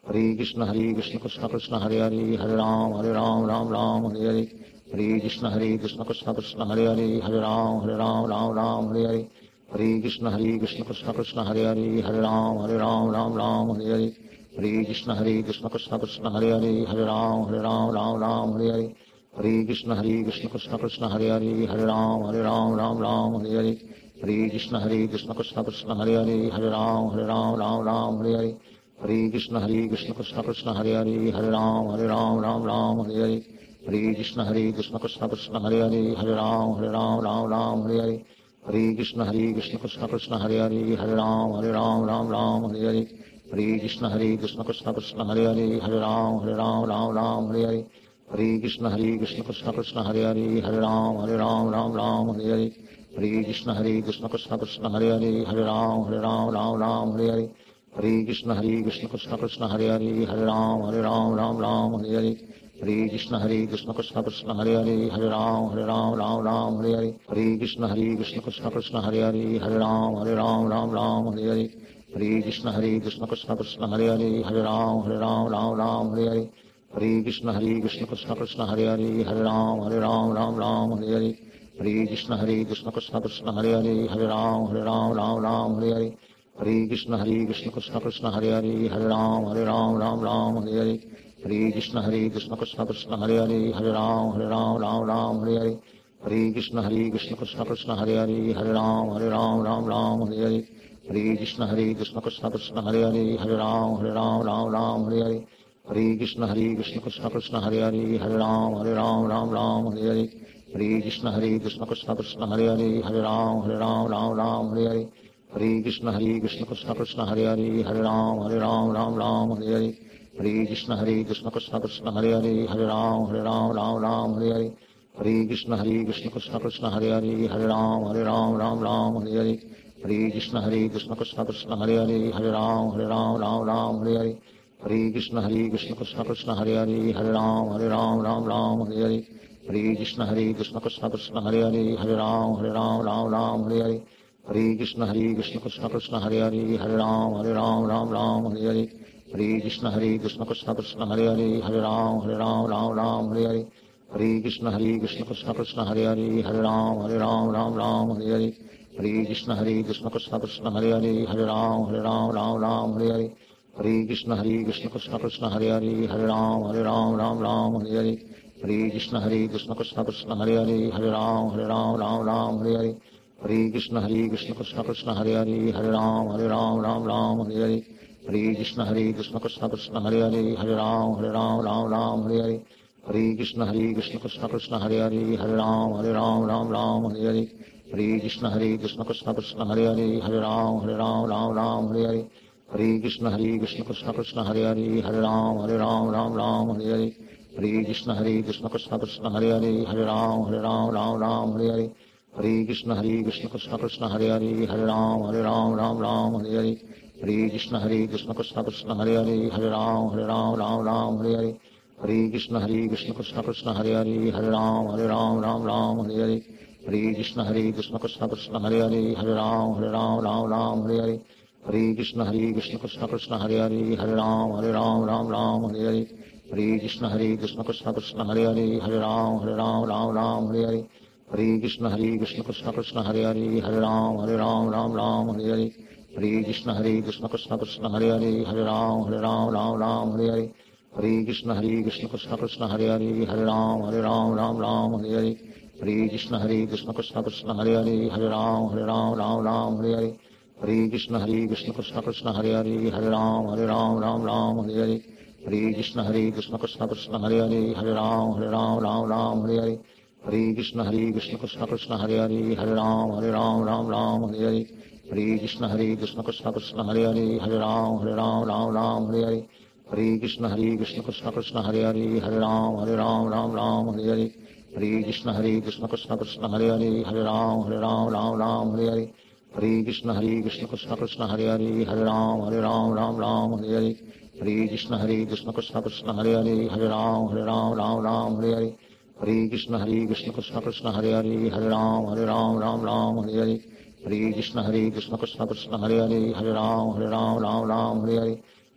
Hare Krishna Hare Krishna Krishna Krishna Hare Hare Hare Ram Hare Ram Ram Ram Hare Hare Hare Krishna Hare Krishna Krishna Krishna Hare Hare Hare Ram Hare Ram Ram Ram Hare Hare Hare Krishna Hare Krishna Krishna Krishna Hare Hare Hare Ram Hare Ram Ram Ram Hare Hare Hare Krishna Hare Krishna Krishna Krishna Hare Hare Hare Ram Hare Ram Ram Ram Hare Hare Hare Krishna Hare Krishna Krishna Krishna Hare Hare Hare Ram Hare Ram Ram Ram Hare Hare Hare Krishna Hare Krishna Krishna Krishna Hare Hare Hare Ram Hare Ram Ram Ram Hare Hare Hare Krishna Hare Krishna Krishna Krishna Hare Hare Hare Ram Hare Ram Ram Ram Hare Hare Hare Krishna Hare Krishna Krishna Krishna Hare Hare Hare Ram Hare Ram Ram Ram Hare Hare Hare Krishna Hare Krishna Krishna Krishna Hare Hare Hare Ram Hare Ram Ram Ram Hare Hare Hare Krishna Hare Krishna Krishna Krishna Hare Hare Hare Ram Hare Ram Ram Ram Hare Hare Hare Krishna Hare Krishna Krishna Krishna Hare Hare Hare Ram Hare Ram Ram Ram Hare Hare Hare Krishna Hare Krishna Krishna Krishna Hare Hare Hare Ram Hare Ram Ram Ram Hare Hare Hare Krishna Hare Krishna Krishna Krishna Hare Hare Hare Ram Hare Ram Ram Ram Hare Hare Hare Krishna Hare Krishna Krishna Krishna Hare Hare Hare Ram Hare Ram Ram Ram Hare Hare Hare Krishna Hare Krishna Krishna Krishna Hare Hare Hare Ram Hare Ram Ram Ram Hare Hare Hare Krishna Hare Krishna Krishna Krishna Hare Hare Hare Ram Hare Ram Ram Ram Hare Hare Hare Krishna Hare Krishna Krishna Krishna Hare Hare Hare Ram Hare Ram Ram Ram Hare Hare Hare Krishna Hare Krishna Krishna Krishna Hare Hare Hare Ram Hare Ram Ram Ram Hare Hare Hare Krishna Hare Krishna Krishna Krishna Hare Hare Hare Ram Hare Ram Ram Ram Hare Hare Hare Krishna Hare Krishna Krishna Krishna Hare Hare Hare Ram Hare Ram Ram Ram Hare Hare Hare Krishna Hare Krishna Krishna Krishna Hare Hare Hare Ram Hare Ram Ram Ram Hare Hare Hare Krishna Hare Krishna Krishna Krishna Hare Hare Hare Ram Hare Ram Ram Ram Hare Hare Hare Krishna Hare Krishna Krishna Krishna Hare Hare Hare Ram Hare Ram Ram Ram Hare Hare Hare Krishna Hare Krishna Krishna Krishna Hare Hare Hare Ram Hare Ram Ram Ram Hare Hare Hare Krishna Hare Krishna Krishna Krishna Hare Hare Hare Ram Hare Ram Ram Ram Hare Hare Hare Krishna Hare Krishna Krishna Krishna Hare Hare Hare Ram Hare Ram Ram Ram Hare Hare Hare Krishna Hare Krishna Krishna Krishna Hare Hare Hare Ram Hare Ram Ram Ram Hare Hare Hare Krishna Hare Krishna Krishna Krishna Hare Hare Hare Ram Hare Ram Ram Ram Hare Hare Hare Krishna Hare Krishna Krishna Krishna Hare Hare Hare Ram Hare Ram Ram Ram Hare Hare Hare Krishna Hare Krishna Krishna Krishna Hare Hare Hare Ram Hare Ram Ram Ram Hare Hare Hare Krishna Hare Krishna Krishna Krishna Hare Hare Hare Ram Hare Ram Ram Ram Hare Hare Hare Krishna Hare Krishna Krishna Krishna Hare Hare Hare Ram Hare Ram Ram Ram Hare Hare Hare Krishna Hare Krishna Krishna Krishna Hare Hare Hare Ram Hare Ram Ram Ram Hare Hare Hare Krishna Hare Krishna Krishna Krishna Hare Hare Hare Ram Hare Ram Ram Ram Hare Hare Hare Krishna Hare Krishna Krishna Krishna Hare Hare Hare Ram Hare Ram Ram Ram Hare Hare Hare Krishna Hare Krishna Krishna Krishna Hare Hare Hare Ram Hare Ram Ram Ram Hare Hare Hare Krishna Hare Krishna Krishna Krishna Hare Hare Hare Ram Hare Ram Ram Ram Hare Hare Hare Krishna Hare Krishna Krishna Krishna Hare Hare Hare Ram Hare Ram Ram Ram Hare Hare Hare Krishna Hare Krishna Krishna Krishna Hare Hare Hare Ram Hare Ram Ram Ram Hare Hare Hare Krishna Hare Krishna Krishna Krishna Hare Hare Hare Ram Hare Ram Ram Ram Hare Hare Hare Krishna Hare Krishna Krishna Krishna Hare Hare Hare Ram Hare Ram Ram Ram Hare Hare Hare Krishna Hare Krishna Krishna Krishna Hare Hare Hare Ram Hare Ram Ram Ram Hare Hare Hare Krishna Hare Krishna Krishna Krishna Hare Hare Hare Ram Hare Ram Ram Ram Hare Hare Hare Krishna Hare Krishna Krishna Krishna Hare Hare Hare Ram Hare Ram Ram Ram Hare Hare Hare Krishna Hare Krishna Krishna Krishna Hare Hare Hare Ram Hare Ram Ram Ram Hare Hare Hare Krishna Hare Krishna Krishna Krishna Hare Hare Hare Ram Hare Ram Ram Ram Hare Hare Hare Krishna Hare Krishna Krishna Krishna Hare Hare Hare Ram Hare Ram Ram Ram Hare Hare Hare Krishna Hare Krishna Krishna Krishna Hare Hare Hare Ram Hare Ram Ram Ram Hare Hare Hare Krishna Hare Krishna Krishna Krishna Hare Hare Hare Ram Hare Ram Ram Ram Hare Hare Hare Krishna Hare Krishna Krishna Krishna Hare Hare Hare Ram Hare Ram Ram Ram Hare Hare Hare Krishna Hare Krishna Krishna Krishna Hare Hare Hare Ram Hare Ram Ram Ram Hare Hare Hare Krishna Hare Krishna Krishna Krishna Hare Hare Hare Ram Hare Ram Ram Ram Hare Hare Hare Krishna Hare Krishna Krishna Krishna Hare Hare Hare Ram Hare Ram Ram Ram Hare Hare Hare Krishna Hare Krishna Krishna Krishna Hare Hare Hare Ram Hare Ram Ram Ram Hare Hare Hare Krishna Hare Krishna Krishna Krishna Hare Hare Hare Ram Hare Ram Ram Ram Hare Hare Hare Krishna Hare Krishna Krishna Krishna Hare Hare Hare Ram Hare Ram Ram Ram Hare Hare Hare Krishna Hare Krishna Krishna Krishna Hare Hare Hare Ram Hare Ram Ram Ram Hare Hare Hare Krishna Hare Krishna Krishna Krishna Hare Hare Hare Ram Hare Ram Ram Ram Hare Hare Hare Krishna Hare Krishna Krishna Krishna Hare Hare Hare Ram Hare Ram Ram Ram Hare Hare Hare Krishna Hare Krishna Krishna Krishna Hare Hare Hare Ram Hare Ram Ram Ram Hare Hare Hare Krishna Hare Krishna Krishna Krishna Hare Hare Hare Ram Hare Ram Ram Ram Hare Hare Hare Krishna Hare Krishna Krishna Krishna Hare Hare Hare Ram Hare Ram Ram Ram Hare Hare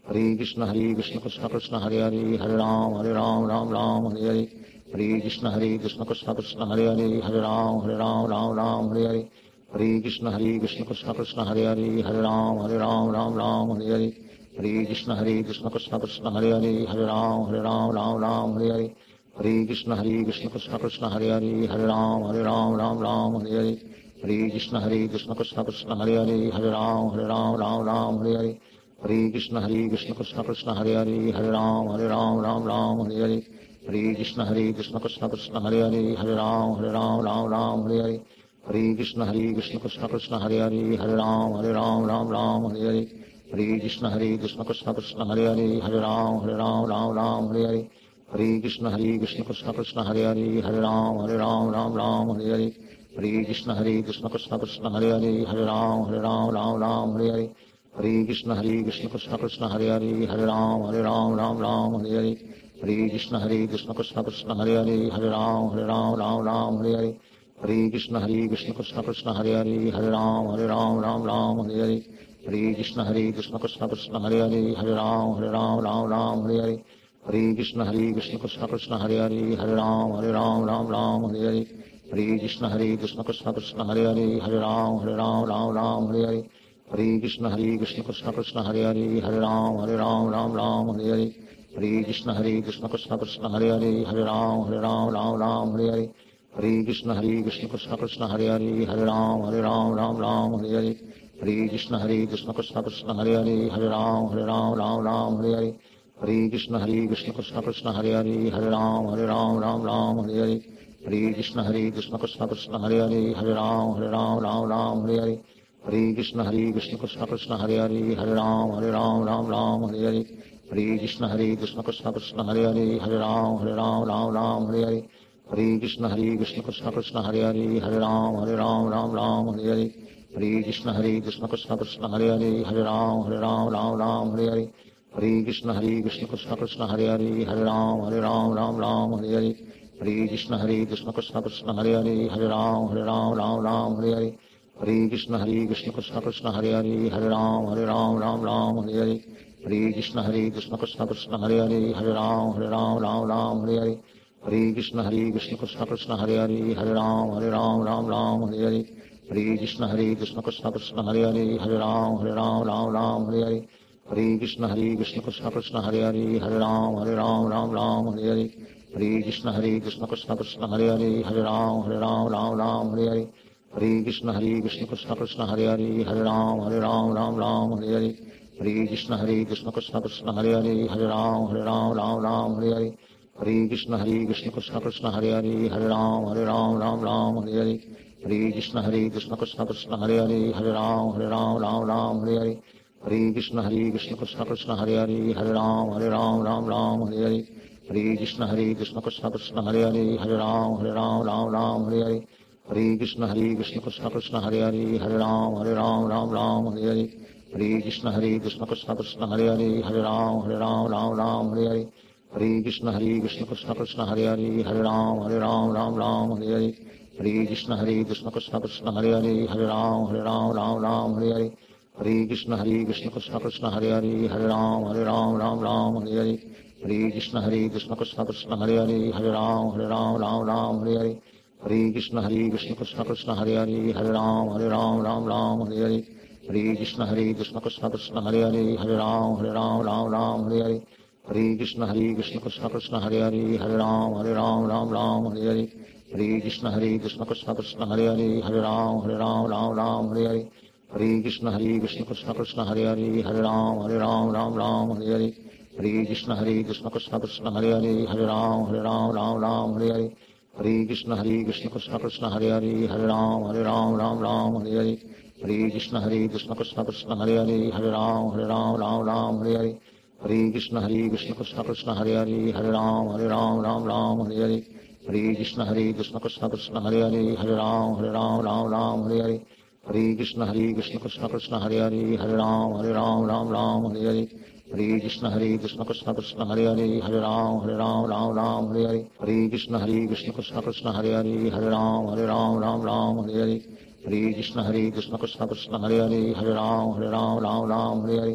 Hare Krishna Hare Krishna Krishna Krishna Hare Hare Hare Ram Hare Ram Ram Ram Hare Hare Hare Krishna Hare Krishna Krishna Krishna Hare Hare Hare Ram Hare Ram Ram Ram Hare Hare Hare Krishna Hare Krishna Krishna Krishna Hare Hare Hare Ram Hare Ram Ram Ram Hare Hare Hare Krishna Hare Krishna Krishna Krishna Hare Hare Hare Ram Hare Ram Ram Ram Hare Hare Hare Krishna Hare Krishna Krishna Krishna Hare Hare Hare Ram Hare Ram Ram Ram Hare Hare Hare Krishna Hare Krishna Krishna Krishna Hare Hare Hare Ram Hare Ram Ram Ram Hare Hare Hare Krishna Hare Krishna Krishna Krishna Hare Hare Hare Ram Hare Ram Ram Ram Hare Hare Hare Krishna Hare Krishna Krishna Krishna Hare Hare Hare Ram Hare Ram Ram Ram Hare Hare Hare Krishna Hare Krishna Krishna Krishna Hare Hare Hare Ram Hare Ram Ram Ram Hare Hare Hare Krishna Hare Krishna Krishna Krishna Hare Hare Hare Ram Hare Ram Ram Ram Hare Hare Hare Krishna Hare Krishna Krishna Krishna Hare Hare Hare Ram Hare Ram Ram Ram Hare Hare Hare Krishna Hare Krishna Krishna Krishna Hare Hare Hare Ram Hare Ram Ram Ram Hare Hare Hare Krishna Hare Krishna Krishna Krishna Hare Hare Hare Ram Hare Ram Ram Ram Hare Hare Hare Krishna Hare Krishna Krishna Krishna Hare Hare Hare Ram Hare Ram Ram Ram Hare Hare Hare Krishna Hare Krishna Krishna Krishna Hare Hare Hare Ram Hare Ram Ram Ram Hare Hare Hare Krishna Hare Krishna Krishna Krishna Hare Hare Hare Ram Hare Ram Ram Ram Hare Hare Hare Krishna Hare Krishna Krishna Krishna Hare Hare Hare Ram Hare Ram Ram Ram Hare Hare Hare Krishna Hare Krishna Krishna Krishna Hare Hare Hare Ram Hare Ram Ram Ram Hare Hare Hare Krishna Hare Krishna Krishna Krishna Hare Hare Hare Ram Hare Ram Ram Ram Hare Hare Hare Krishna Hare Krishna Krishna Krishna Hare Hare Hare Ram Hare Ram Ram Ram Hare Hare Hare Krishna Hare Krishna Krishna Krishna Hare Hare Hare Ram Hare Ram Ram Ram Hare Hare Hare Krishna Hare Krishna Krishna Krishna Hare Hare Hare Ram Hare Ram Ram Ram Hare Hare Hare Krishna Hare Krishna Krishna Krishna Hare Hare Hare Ram Hare Ram Ram Ram Hare Hare Hare Krishna Hare Krishna Krishna Krishna Hare Hare Hare Ram Hare Ram Ram Ram Hare Hare Hare Krishna Hare Krishna Krishna Krishna Hare Hare Hare Ram Hare Ram Ram Ram Hare Hare Hare Krishna Hare Krishna Krishna Krishna Hare Hare Hare Ram Hare Ram Ram Ram Hare Hare Hare Krishna Hare Krishna Krishna Krishna Hare Hare Hare Ram Hare Ram Ram Ram Hare Hare Hare Krishna Hare Krishna Krishna Krishna Hare Hare Hare Ram Hare Ram Ram Ram Hare Hare Hare Krishna Hare Krishna Krishna Krishna Hare Hare Hare Ram Hare Ram Ram Ram Hare Hare Hare Krishna Hare Krishna Krishna Krishna Hare Hare Hare Ram Hare Ram Ram Ram Hare Hare Hare Krishna Hare Krishna Krishna Krishna Hare Hare Hare Ram Hare Ram Ram Ram Hare Hare Hare Krishna Hare Krishna Krishna Krishna Hare Hare Hare Ram Hare Ram Ram Ram Hare Hare Hare Krishna Hare Krishna Krishna Krishna Hare Hare Hare Ram Hare Ram Ram Ram Hare Hare Hare Krishna Hare Krishna Krishna Krishna Hare Hare Hare Ram Hare Ram Ram Ram Hare Hare Hare Krishna Hare Krishna Krishna Krishna Hare Hare Hare Ram Hare Ram Ram Ram Hare Hare Hare Krishna Hare Krishna Krishna Krishna Hare Hare Hare Ram Hare Ram Ram Ram Hare Hare Hare Krishna Hare Krishna Krishna Krishna Hare Hare Hare Ram Hare Ram Ram Ram Hare Hare Hare Krishna Hare Krishna Krishna Krishna Hare Hare Hare Ram Hare Ram Ram Ram Hare Hare Hare Krishna Hare Krishna Krishna Krishna Hare Hare Hare Ram Hare Ram Ram Ram Hare Hare Hare Krishna Hare Krishna Krishna Krishna Hare Hare Hare Ram Hare Ram Ram Ram Hare Hare Hare Krishna Hare Krishna Krishna Krishna Hare Hare Hare Ram Hare Ram Ram Ram Hare Hare Hare Krishna Hare Krishna Krishna Krishna Hare Hare Hare Ram Hare Ram Ram Ram Hare Hare Hare Krishna Hare Krishna Krishna Krishna Hare Hare Hare Ram Hare Ram Ram Ram Hare Hare Hare Krishna Hare Krishna Krishna Krishna Hare Hare Hare Ram Hare Ram Ram Ram Hare Hare Hare Krishna Hare Krishna Krishna Krishna Hare Hare Hare Ram Hare Ram Ram Ram Hare Hare Hare Krishna Hare Krishna Krishna Krishna Hare Hare Hare Ram Hare Ram Ram Ram Hare Hare Hare Krishna Hare Krishna Krishna Krishna Hare Hare Hare Ram Hare Ram Ram Ram Hare Hare Hare Krishna Hare Krishna Krishna Krishna Hare Hare Hare Ram Hare Ram Ram Ram Hare Hare Hare Krishna Hare Krishna Krishna Krishna Hare Hare Hare Ram Hare Ram Ram Ram Hare Hare Hare Krishna Hare Krishna Krishna Krishna Hare Hare Hare Ram Hare Ram Ram Ram Hare Hare Hare Krishna Hare Krishna Krishna Krishna Hare Hare Hare Ram Hare Ram Ram Ram Hare Hare Hare Krishna Hare Krishna Krishna Krishna Hare Hare Hare Ram Hare Ram Ram Ram Hare Hare Hare Krishna Hare Krishna Krishna Krishna Hare Hare Hare Ram Hare Ram Ram Ram Hare Hare Hare Krishna Hare Krishna Krishna Krishna Hare Hare Hare Ram Hare Ram Ram Ram Hare Hare Hare Krishna Hare Krishna Krishna Krishna Hare Hare Hare Ram Hare Ram Ram Ram Hare Hare Hare Krishna Hare Krishna Krishna Krishna Hare Hare Hare Ram Hare Ram Ram Ram Hare Hare Hare Krishna Hare Krishna Krishna Krishna Hare Hare Hare Ram Hare Ram Ram Ram Hare Hare Hare Krishna Hare Krishna Krishna Krishna Hare Hare Hare Ram Hare Ram Ram Ram Hare Hare Hare Krishna Hare Krishna Krishna Krishna Hare Hare Hare Ram Hare Ram Ram Ram Hare Hare Hare Krishna Hare Krishna Krishna Krishna Hare Hare Hare Ram Hare Ram Ram Ram Hare Hare Hare Krishna Hare Krishna Krishna Krishna Hare Hare Hare Ram Hare Ram Ram Ram Hare Hare Hare Krishna Hare Krishna Krishna Krishna Hare Hare Hare Ram Hare Ram Ram Ram Hare Hare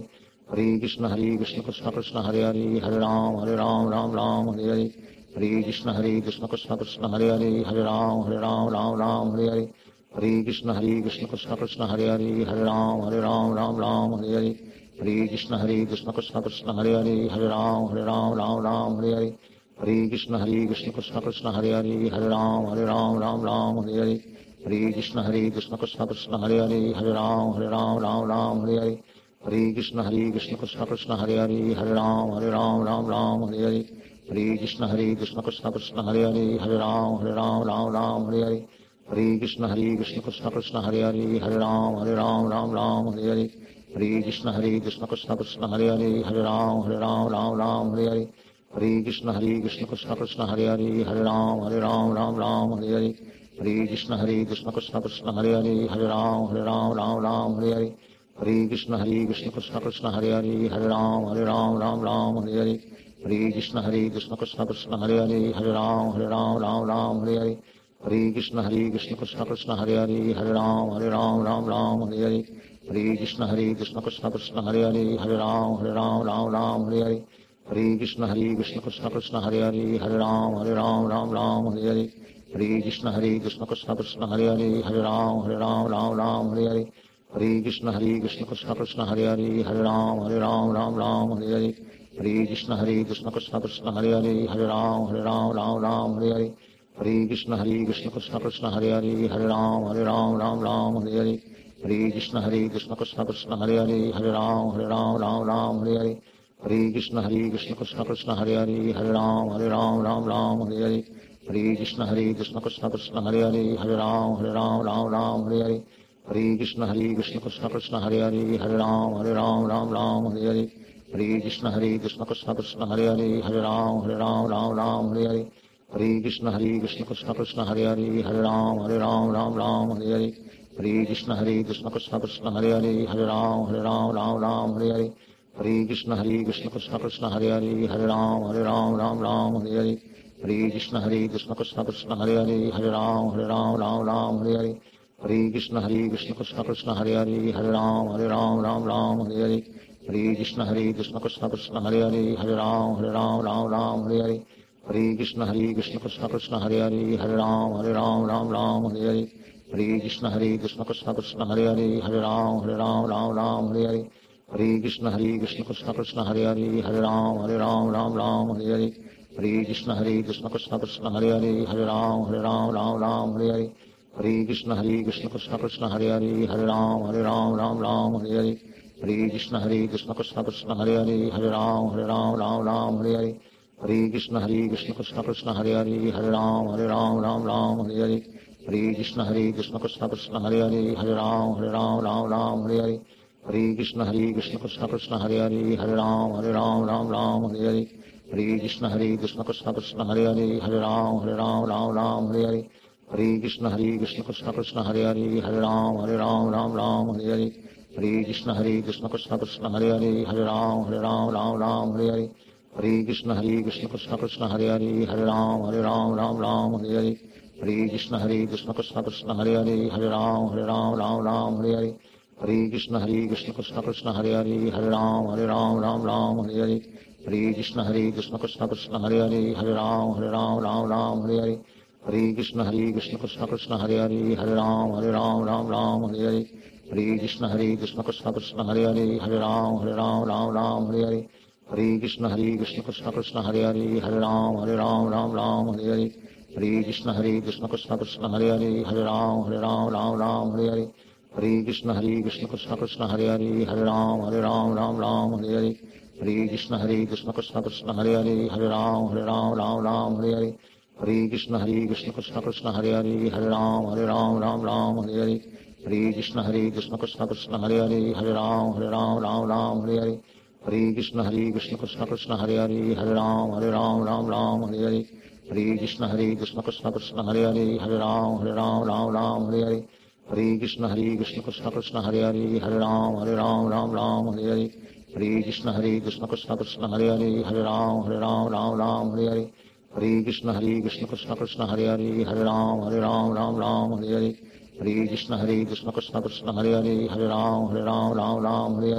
Hare Krishna Hare Krishna Krishna Krishna Hare Hare Hare Ram Hare Ram Ram Ram Hare Hare Hare Krishna Hare Krishna Krishna Krishna Hare Hare Hare Ram Hare Ram Ram Ram Hare Hare Hare Krishna Hare Krishna Krishna Krishna Hare Hare Hare Ram Hare Ram Ram Ram Hare Hare Hare Krishna Hare Krishna Krishna Krishna Hare Hare Hare Ram Hare Ram Ram Ram Hare Hare Hare Krishna Hare Krishna Krishna Krishna Hare Hare Hare Ram Hare Ram Ram Ram Hare Hare Hare Krishna Hare Krishna Krishna Krishna Hare Hare Hare Ram Hare Ram Ram Ram Hare Hare Hare Krishna Hare Krishna Krishna Krishna Hare Hare Hare Ram Hare Ram Ram Ram Hare Hare Hare Krishna Hare Krishna Krishna Krishna Hare Hare Hare Ram Hare Ram Ram Ram Hare Hare Hare Krishna Hare Krishna Krishna Krishna Hare Hare Hare Ram Hare Ram Ram Ram Hare Hare Hare Krishna Hare Krishna Krishna Krishna Hare Hare Hare Ram Hare Ram Ram Ram Hare Hare Hare Krishna Hare Krishna Krishna Krishna Hare Hare Hare Ram Hare Ram Ram Ram Hare Hare Hare Krishna Hare Krishna Krishna Krishna Hare Hare Hare Ram Hare Ram Ram Ram Hare Hare Hare Krishna Hare Krishna Krishna Krishna Hare Hare Hare Ram Hare Ram Ram Ram Hare Hare Hare Krishna Hare Krishna Krishna Krishna Hare Hare Hare Ram Hare Ram Ram Ram Hare Hare Hare Krishna Hare Krishna Krishna Krishna Hare Hare Hare Ram Hare Ram Ram Ram Hare Hare Hare Krishna Hare Krishna Krishna Krishna Hare Hare Hare Ram Hare Ram Ram Ram Hare Hare Hare Krishna Hare Krishna Krishna Krishna Hare Hare Hare Ram Hare Ram Ram Ram Hare Hare Hare Krishna Hare Krishna Krishna Krishna Hare Hare Hare Ram Hare Ram Ram Ram Hare Hare Hare Krishna Hare Krishna Krishna Krishna Hare Hare Hare Ram Hare Ram Ram Ram Hare Hare Hare Krishna Hare Krishna Krishna Krishna Hare Hare Hare Ram Hare Ram Ram Ram Hare Hare Hare Krishna Hare Krishna Krishna Krishna Hare Hare Hare Ram Hare Ram Ram Ram Hare Hare Hare Krishna Hare Krishna Krishna Krishna Hare Hare Hare Ram Hare Ram Ram Ram Hare Hare Hare Krishna Hare Krishna Krishna Krishna Hare Hare Hare Ram Hare Ram Ram Ram Hare Hare Hare Krishna Hare Krishna Krishna Krishna Hare Hare Hare Ram Hare Ram Ram Ram Hare Hare Hare Krishna Hare Krishna Krishna Krishna Hare Hare Hare Ram Hare Ram Ram Ram Hare Hare Hare Krishna Hare Krishna Krishna Krishna Hare Hare Hare Ram Hare Ram Ram Ram Hare Hare Hare Krishna Hare Krishna Krishna Krishna Hare Hare Hare Ram Hare Ram Ram Ram Hare Hare Hare Krishna Hare Krishna Krishna Krishna Hare Hare Hare Ram Hare Ram Ram Ram Hare Hare Hare Krishna Hare Krishna Krishna Krishna Hare Hare Hare Ram Hare Ram Ram Ram Hare Hare Hare Krishna Hare Krishna Krishna Krishna Hare Hare Hare Ram Hare Ram Ram Ram Hare Hare Hare Krishna Hare Krishna Krishna Krishna Hare Hare Hare Ram Hare Ram Ram Ram Hare Hare Hare Krishna Hare Krishna Krishna Krishna Hare Hare Hare Ram Hare Ram Ram Ram Hare Hare Hare Krishna Hare Krishna Krishna Krishna Hare Hare Hare Ram Hare Ram Ram Ram Hare Hare Hare Krishna Hare Krishna Krishna Krishna Hare Hare Hare Ram Hare Ram Ram Ram Hare Hare Hare Krishna Hare Krishna Krishna Krishna Hare Hare Hare Ram Hare Ram Ram Ram Hare Hare Hare Krishna Hare Krishna Krishna Krishna Hare Hare Hare Ram Hare Ram Ram Ram Hare Hare Hare Krishna Hare Krishna Krishna Krishna Hare Hare Hare Ram Hare Ram Ram Ram Hare Hare Hare Krishna Hare Krishna Krishna Krishna Hare Hare Hare Ram Hare Ram Ram Ram Hare Hare Hare Krishna Hare Krishna Krishna Krishna Hare Hare Hare Ram Hare Ram Ram Ram Hare Hare Hare Krishna Hare Krishna Krishna Krishna Hare Hare Hare Ram Hare Ram Ram Ram Hare Hare Hare Krishna Hare Krishna Krishna Krishna Hare Hare Hare Ram Hare Ram Ram Ram Hare Hare Hare Krishna Hare Krishna Krishna Krishna Hare Hare Hare Ram Hare Ram Ram Ram Hare Hare Hare Krishna Hare Krishna Krishna Krishna Hare Hare Hare Ram Hare Ram Ram Ram Hare Hare Hare Krishna Hare Krishna Krishna Krishna Hare Hare Hare Ram Hare Ram Ram Ram Hare Hare Hare Krishna Hare Krishna Krishna Krishna Hare Hare Hare Ram Hare Ram Ram Ram Hare Hare Hare Krishna Hare Krishna Krishna Krishna Hare Hare Hare Ram Hare Ram Ram Ram Hare Hare Hare Krishna Hare Krishna Krishna Krishna Hare Hare Hare Ram Hare Ram Ram Ram Hare Hare Hare Krishna Hare Krishna Krishna Krishna Hare Hare Hare Ram Hare Ram Ram Ram Hare Hare Hare Krishna Hare Krishna Krishna Krishna Hare Hare Hare Ram Hare Ram Ram Ram Hare Hare Hare Krishna Hare Krishna Krishna Krishna Hare Hare Hare Ram Hare Ram Ram Ram Hare Hare Hare Krishna Hare Krishna Krishna Krishna Hare Hare Hare Ram Hare Ram Ram Ram Hare Hare Hare Krishna Hare Krishna Krishna Krishna Hare Hare Hare Ram Hare Ram Ram Ram Hare Hare Hare Krishna Hare Krishna Krishna Krishna Hare Hare Hare Ram Hare Ram Ram Ram Hare Hare Hare Krishna Hare Krishna Krishna Krishna Hare Hare Hare Ram Hare Ram Ram Ram Hare Hare Hare Krishna Hare Krishna Krishna Krishna Hare Hare Hare Ram Hare Ram Ram Ram Hare Hare Hare Krishna Hare Krishna Krishna Krishna Hare Hare Hare Ram Hare Ram Ram Ram Hare Hare Hare Krishna Hare Krishna Krishna Krishna Hare Hare Hare Ram Hare Ram Ram Ram Hare Hare Hare Krishna Hare Krishna Krishna Krishna Hare Hare Hare Ram Hare Ram Ram Ram Hare Hare Hare Krishna Hare Krishna Krishna Krishna Hare Hare Hare Ram Hare Ram Ram Ram Hare Hare Hare Krishna Hare Krishna Krishna Krishna Hare Hare Hare Ram Hare Ram Ram Ram Hare Hare Hare Krishna Hare Krishna Krishna Krishna Hare Hare Hare Ram Hare Ram Ram Ram Hare Hare Hare Krishna Hare Krishna Krishna Krishna Hare Hare Hare Ram Hare Ram Ram Ram Hare Hare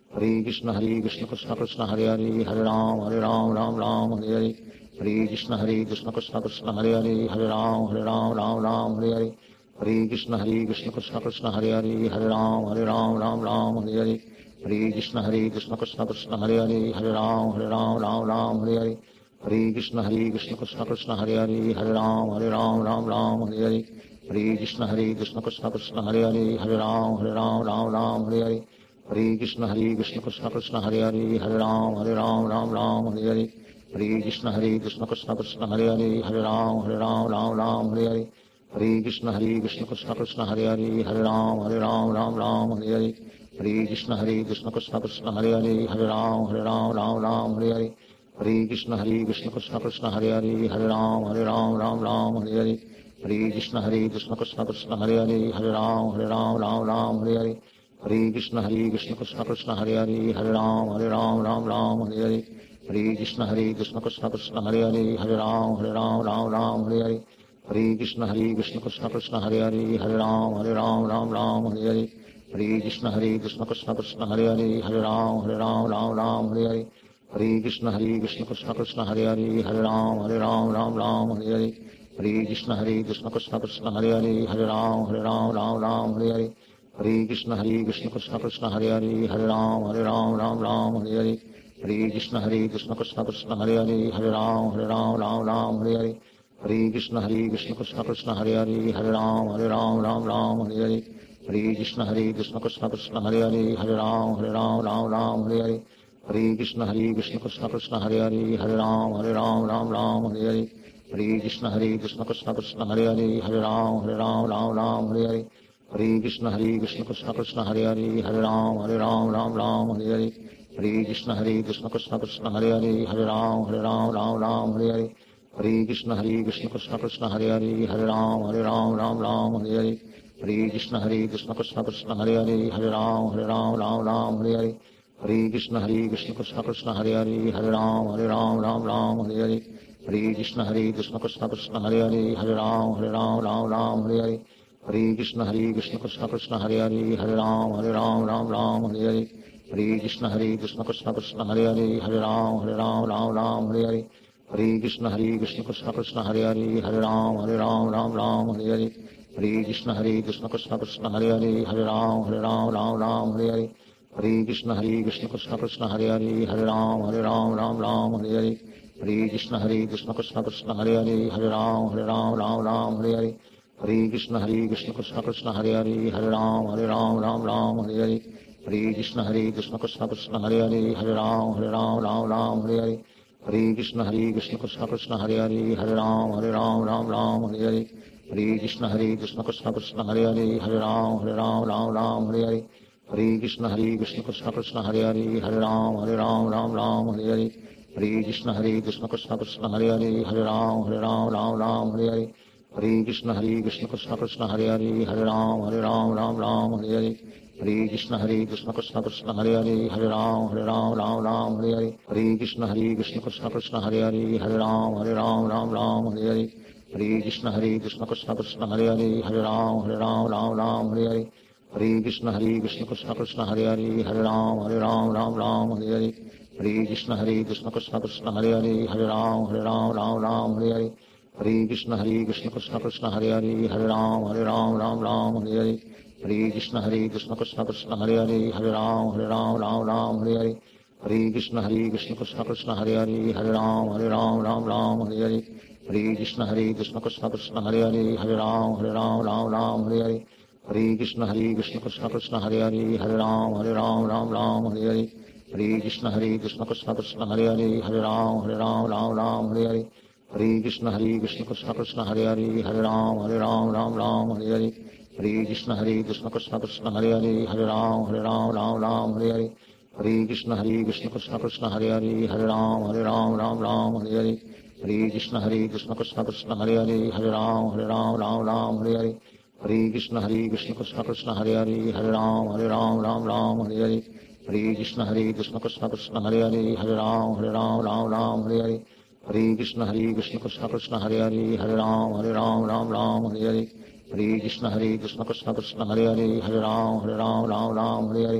Hare Krishna Hare Krishna Krishna Krishna Hare Hare Hare Ram Hare Ram Ram Ram Hare Hare Hare Krishna Hare Krishna Krishna Krishna Hare Hare Hare Ram Hare Ram Ram Ram Hare Hare Hare Krishna Hare Krishna Krishna Krishna Hare Hare Hare Ram Hare Ram Ram Ram Hare Hare Hare Krishna Hare Krishna Krishna Krishna Hare Hare Hare Ram Hare Ram Ram Ram Hare Hare Hare Krishna Hare Krishna Krishna Krishna Hare Hare Hare Ram Hare Ram Ram Ram Hare Hare Hare Krishna Hare Krishna Krishna Krishna Hare Hare Hare Ram Hare Ram Ram Ram Hare Hare Hare Krishna Hare Krishna Krishna Krishna Hare Hare Hare Ram Hare Ram Ram Ram Hare Hare Hare Krishna Hare Krishna Krishna Krishna Hare Hare Hare Ram Hare Ram Ram Ram Hare Hare Hare Krishna Hare Krishna Krishna Krishna Hare Hare Hare Ram Hare Ram Ram Ram Hare Hare Hare Krishna Hare Krishna Krishna Krishna Hare Hare Hare Ram Hare Ram Ram Ram Hare Hare Hare Krishna Hare Krishna Krishna Krishna Hare Hare Hare Ram Hare Ram Ram Ram Hare Hare Hare Krishna Hare Krishna Krishna Krishna Hare Hare Hare Ram Hare Ram Ram Ram Hare Hare Hare Krishna Hare Krishna Krishna Krishna Hare Hare Hare Ram Hare Ram Ram Ram Hare Hare Hare Krishna Hare Krishna Krishna Krishna Hare Hare Hare Ram Hare Ram Ram Ram Hare Hare Hare Krishna Hare Krishna Krishna Krishna Hare Hare Hare Ram Hare Ram Ram Ram Hare Hare Hare Krishna Hare Krishna Krishna Krishna Hare Hare Hare Ram Hare Ram Ram Ram Hare Hare Hare Krishna Hare Krishna Krishna Krishna Hare Hare Hare Ram Hare Ram Ram Ram Hare Hare Hare Krishna Hare Krishna Krishna Krishna Hare Hare Hare Ram Hare Ram Ram Ram Hare Hare Hare Krishna Hare Krishna Krishna Krishna Hare Hare Hare Ram Hare Ram Ram Ram Hare Hare Hare Krishna Hare Krishna Krishna Krishna Hare Hare Hare Ram Hare Ram Ram Ram Hare Hare Hare Krishna Hare Krishna Krishna Krishna Hare Hare Hare Ram Hare Ram Ram Ram Hare Hare Hare Krishna Hare Krishna Krishna Krishna Hare Hare Hare Ram Hare Ram Ram Ram Hare Hare Hare Krishna Hare Krishna Krishna Krishna Hare Hare Hare Ram Hare Ram Ram Ram Hare Hare Hare Krishna Hare Krishna Krishna Krishna Hare Hare Hare Ram Hare Ram Ram Ram Hare Hare Hare Krishna Hare Krishna Krishna Krishna Hare Hare Hare Ram Hare Ram Ram Ram Hare Hare Hare Krishna Hare Krishna Krishna Krishna Hare Hare Hare Ram Hare Ram Ram Ram Hare Hare Hare Krishna Hare Krishna Krishna Krishna Hare Hare Hare Ram Hare Ram Ram Ram Hare Hare Hare Krishna Hare Krishna Krishna Krishna Hare Hare Hare Ram Hare Ram Ram Ram Hare Hare Hare Krishna Hare Krishna Krishna Krishna Hare Hare Hare Ram Hare Ram Ram Ram Hare Hare Hare Krishna Hare Krishna Krishna Krishna Hare Hare Hare Ram Hare Ram Ram Ram Hare Hare Hare Krishna Hare Krishna Krishna Krishna Hare Hare Hare Ram Hare Ram Ram Ram Hare Hare Hare Krishna Hare Krishna Krishna Krishna Hare Hare Hare Ram Hare Ram Ram Ram Hare Hare Hare Krishna Hare Krishna Krishna Krishna Hare Hare Hare Ram Hare Ram Ram Ram Hare Hare Hare Krishna Hare Krishna Krishna Krishna Hare Hare Hare Ram Hare Ram Ram Ram Hare Hare Hare Krishna Hare Krishna Krishna Krishna Hare Hare Hare Ram Hare Ram Ram Ram Hare Hare Hare Krishna Hare Krishna Krishna Krishna Hare Hare Hare Ram Hare Ram Ram Ram Hare Hare Hare Krishna Hare Krishna Krishna Krishna Hare Hare Hare Ram Hare Ram Ram Ram Hare Hare Hare Krishna Hare Krishna Krishna Krishna Hare Hare Hare Ram Hare Ram Ram Ram Hare Hare Hare Krishna Hare Krishna Krishna Krishna Hare Hare Hare Ram Hare Ram Ram Ram Hare Hare Hare Krishna Hare Krishna Krishna Krishna Hare Hare Hare Ram Hare Ram Ram Ram Hare Hare Hare Krishna Hare Krishna Krishna Krishna Hare Hare Hare Ram Hare Ram Ram Ram Hare Hare Hare Krishna Hare Krishna Krishna Krishna Hare Hare Hare Ram Hare Ram Ram Ram Hare Hare Hare Krishna Hare Krishna Krishna Krishna Hare Hare Hare Ram Hare Ram Ram Ram Hare Hare Hare Krishna Hare Krishna Krishna Krishna Hare Hare Hare Ram Hare Ram Ram Ram Hare Hare Hare Krishna Hare Krishna Krishna Krishna Hare Hare Hare Ram Hare Ram Ram Ram Hare Hare Hare Krishna Hare Krishna Krishna Krishna Hare Hare Hare Ram Hare Ram Ram Ram Hare Hare Hare Krishna Hare Krishna Krishna Krishna Hare Hare Hare Ram Hare Ram Ram Ram Hare Hare Hare Krishna Hare Krishna Krishna Krishna Hare Hare Hare Ram Hare Ram Ram Ram Hare Hare Hare Krishna Hare Krishna Krishna Krishna Hare Hare Hare Ram Hare Ram Ram Ram Hare Hare Hare Krishna Hare Krishna Krishna Krishna Hare Hare Hare Ram Hare Ram Ram Ram Hare Hare Hare Krishna Hare Krishna Krishna Krishna Hare Hare Hare Ram Hare Ram Ram Ram Hare Hare Hare Krishna Hare Krishna Krishna Krishna Hare Hare Hare Ram Hare Ram Ram Ram Hare Hare Hare Krishna Hare Krishna Krishna Krishna Hare Hare Hare Ram Hare Ram Ram Ram Hare Hare Hare Krishna Hare Krishna Krishna Krishna Hare Hare Hare Ram Hare Ram Ram Ram Hare Hare Hare Krishna Hare Krishna Krishna Krishna Hare Hare Hare Ram Hare Ram Ram Ram Hare Hare Hare Krishna Hare Krishna Krishna Krishna Hare Hare Hare Ram Hare Ram Ram Ram Hare Hare Hare Krishna Hare Krishna Krishna Krishna Hare Hare Hare Ram Hare Ram Ram Ram Hare Hare Hare Krishna Hare Krishna Krishna Krishna Hare Hare Hare Ram Hare Ram Ram Ram Hare Hare Hare Krishna Hare Krishna Krishna Krishna Hare Hare Hare Ram Hare Ram Ram Ram Hare Hare Hare Krishna Hare Krishna Krishna Krishna Hare Hare Hare Ram Hare Ram Ram Ram Hare Hare Hare Krishna Hare Krishna Krishna Krishna Hare Hare Hare Ram Hare Ram Ram Ram Hare Hare Hare Krishna Hare Krishna Krishna Krishna Hare Hare Hare Ram Hare Ram Ram Ram Hare Hare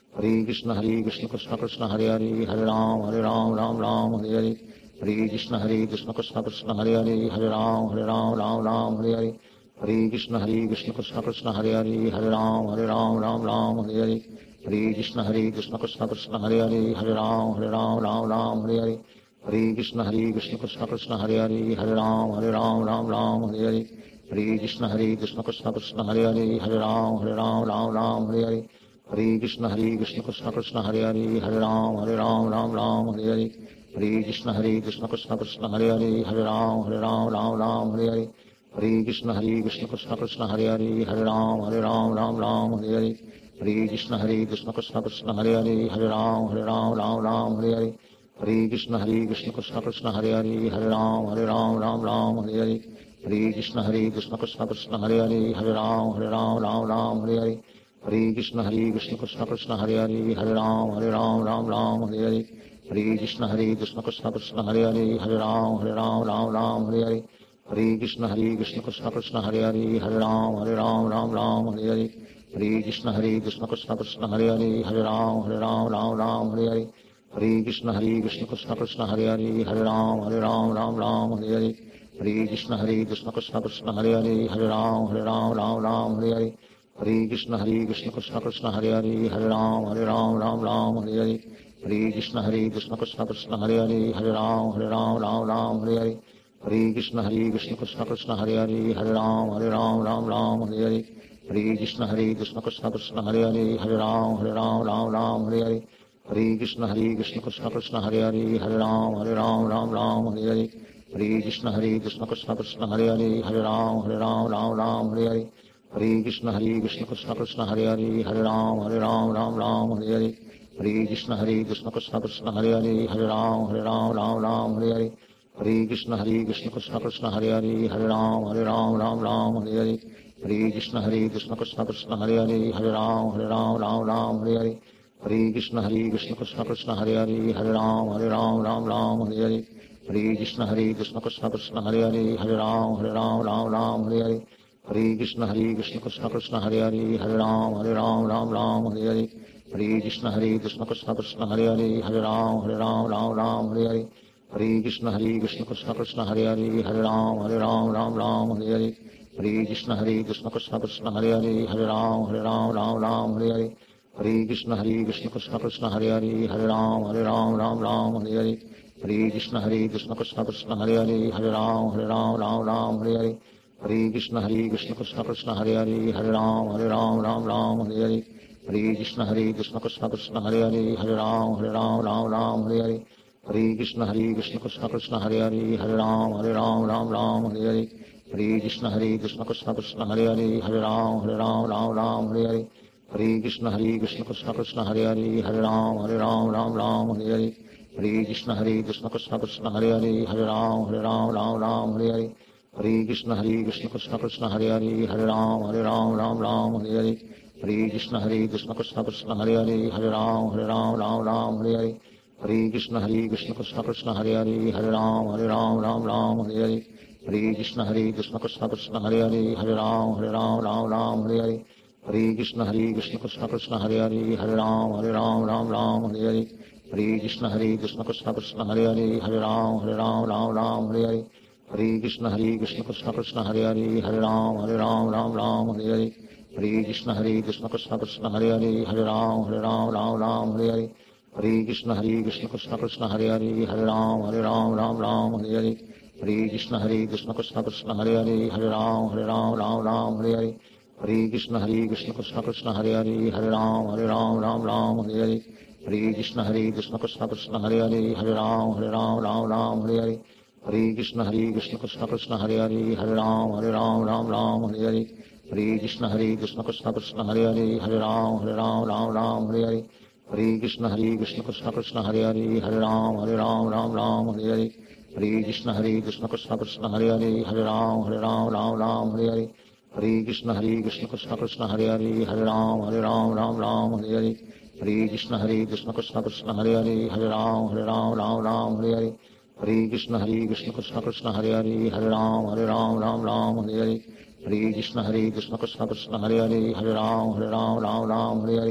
Hare Krishna Hare Krishna Krishna Krishna Hare Hare Hare Ram Hare Ram Ram Ram Hare Hare Hare Krishna Hare Krishna Krishna Krishna Hare Hare Hare Ram Hare Ram Ram Ram Hare Hare Hare Krishna Hare Krishna Krishna Krishna Hare Hare Hare Ram Hare Ram Ram Ram Hare Hare Hare Krishna Hare Krishna Krishna Krishna Hare Hare Hare Ram Hare Ram Ram Ram Hare Hare Hare Krishna Hare Krishna Krishna Krishna Hare Hare Hare Ram Hare Ram Ram Ram Hare Hare Hare Krishna Hare Krishna Krishna Krishna Hare Hare Hare Ram Hare Ram Ram Ram Hare Hare Hare Krishna Hare Krishna Krishna Krishna Hare Hare Hare Ram Hare Ram Ram Ram Hare Hare Hare Krishna Hare Krishna Krishna Krishna Hare Hare Hare Ram Hare Ram Ram Ram Hare Hare Hare Krishna Hare Krishna Krishna Krishna Hare Hare Hare Ram Hare Ram Ram Ram Hare Hare Hare Krishna Hare Krishna Krishna Krishna Hare Hare Hare Ram Hare Ram Ram Ram Hare Hare Hare Krishna Hare Krishna Krishna Krishna Hare Hare Hare Ram Hare Ram Ram Ram Hare Hare Hare Krishna Hare Krishna Krishna Krishna Hare Hare Hare Ram Hare Ram Ram Ram Hare Hare Hare Krishna Hare Krishna Krishna Krishna Hare Hare Hare Ram Hare Ram Ram Ram Hare Hare Hare Krishna Hare Krishna Krishna Krishna Hare Hare Hare Ram Hare Ram Ram Ram Hare Hare Hare Krishna Hare Krishna Krishna Krishna Hare Hare Hare Ram Hare Ram Ram Ram Hare Hare Hare Krishna Hare Krishna Krishna Krishna Hare Hare Hare Ram Hare Ram Ram Ram Hare Hare Hare Krishna Hare Krishna Krishna Krishna Hare Hare Hare Ram Hare Ram Ram Ram Hare Hare Hare Krishna Hare Krishna Krishna Krishna Hare Hare Hare Ram Hare Ram Ram Ram Hare Hare Hare Krishna Hare Krishna Krishna Krishna Hare Hare Hare Ram Hare Ram Ram Ram Hare Hare Hare Krishna Hare Krishna Krishna Krishna Hare Hare Hare Ram Hare Ram Ram Ram Hare Hare Hare Krishna Hare Krishna Krishna Krishna Hare Hare Hare Ram Hare Ram Ram Ram Hare Hare Hare Krishna Hare Krishna Krishna Krishna Hare Hare Hare Ram Hare Ram Ram Ram Hare Hare Hare Krishna Hare Krishna Krishna Krishna Hare Hare Hare Ram Hare Ram Ram Ram Hare Hare Hare Krishna Hare Krishna Krishna Krishna Hare Hare Hare Ram Hare Ram Ram Ram Hare Hare Hare Krishna Hare Krishna Krishna Krishna Hare Hare Hare Ram Hare Ram Ram Ram Hare Hare Hare Krishna Hare Krishna Krishna Krishna Hare Hare Hare Ram Hare Ram Ram Ram Hare Hare Hare Krishna Hare Krishna Krishna Krishna Hare Hare Hare Ram Hare Ram Ram Ram Hare Hare Hare Krishna Hare Krishna Krishna Krishna Hare Hare Hare Ram Hare Ram Ram Ram Hare Hare Hare Krishna Hare Krishna Krishna Krishna Hare Hare Hare Ram Hare Ram Ram Ram Hare Hare Hare Krishna Hare Krishna Krishna Krishna Hare Hare Hare Ram Hare Ram Ram Ram Hare Hare Hare Krishna Hare Krishna Krishna Krishna Hare Hare Hare Ram Hare Ram Ram Ram Hare Hare Hare Krishna Hare Krishna Krishna Krishna Hare Hare Hare Ram Hare Ram Ram Ram Hare Hare Hare Krishna Hare Krishna Krishna Krishna Hare Hare Hare Ram Hare Ram Ram Ram Hare Hare Hare Krishna Hare Krishna Krishna Krishna Hare Hare Hare Ram Hare Ram Ram Ram Hare Hare Hare Krishna Hare Krishna Krishna Krishna Hare Hare Hare Ram Hare Ram Ram Ram Hare Hare Hare Krishna Hare Krishna Krishna Krishna Hare Hare Hare Ram Hare Ram Ram Ram Hare Hare Hare Krishna Hare Krishna Krishna Krishna Hare Hare Hare Ram Hare Ram Ram Ram Hare Hare Hare Krishna Hare Krishna Krishna Krishna Hare Hare Hare Ram Hare Ram Ram Ram Hare Hare Hare Krishna Hare Krishna Krishna Krishna Hare Hare Hare Ram Hare Ram Ram Ram Hare Hare Hare Krishna Hare Krishna Krishna Krishna Hare Hare Hare Ram Hare Ram Ram Ram Hare Hare Hare Krishna Hare Krishna Krishna Krishna Hare Hare Hare Ram Hare Ram Ram Ram Hare Hare Hare Krishna Hare Krishna Krishna Krishna Hare Hare Hare Ram Hare Ram Ram Ram Hare Hare Hare Krishna Hare Krishna Krishna Krishna Hare Hare Hare Ram Hare Ram Ram Ram Hare Hare Hare Krishna Hare Krishna Krishna Krishna Hare Hare Hare Ram Hare Ram Ram Ram Hare Hare Hare Krishna Hare Krishna Krishna Krishna Hare Hare Hare Ram Hare Ram Ram Ram Hare Hare Hare Krishna Hare Krishna Krishna Krishna Hare Hare Hare Ram Hare Ram Ram Ram Hare Hare Hare Krishna Hare Krishna Krishna Krishna Hare Hare Hare Ram Hare Ram Ram Ram Hare Hare Hare Krishna Hare Krishna Krishna Krishna Hare Hare Hare Ram Hare Ram Ram Ram Hare Hare Hare Krishna Hare Krishna Krishna Krishna Hare Hare Hare Ram Hare Ram Ram Ram Hare Hare Hare Krishna Hare Krishna Krishna Krishna Hare Hare Hare Ram Hare Ram Ram Ram Hare Hare Hare Krishna Hare Krishna Krishna Krishna Hare Hare Hare Ram Hare Ram Ram Ram Hare Hare Hare Krishna Hare Krishna Krishna Krishna Hare Hare Hare Ram Hare Ram Ram Ram Hare Hare Hare Krishna Hare Krishna Krishna Krishna Hare Hare Hare Ram Hare Ram Ram Ram Hare Hare Hare Krishna Hare Krishna Krishna Krishna Hare Hare Hare Ram Hare Ram Ram Ram Hare Hare Hare Krishna Hare Krishna Krishna Krishna Hare Hare Hare Ram Hare Ram Ram Ram Hare Hare Hare Krishna Hare Krishna Krishna Krishna Hare Hare Hare Ram Hare Ram Ram Ram Hare Hare Hare Krishna Hare Krishna Krishna Krishna Hare Hare Hare Ram Hare Ram Ram Ram Hare Hare Hare Krishna Hare Krishna Krishna Krishna Hare Hare Hare Ram Hare Ram Ram Ram Hare Hare Hare Krishna Hare Krishna Krishna Krishna Hare Hare Hare Ram Hare Ram Ram Ram Hare Hare Hare Krishna Hare Krishna Krishna Krishna Hare Hare Hare Ram Hare Ram Ram Ram Hare Hare Hare Krishna Hare Krishna Krishna Krishna Hare Hare Hare Ram Hare Ram Ram Ram Hare Hare Hare Krishna Hare Krishna Krishna Krishna Hare Hare Hare Ram Hare Ram Ram Ram Hare Hare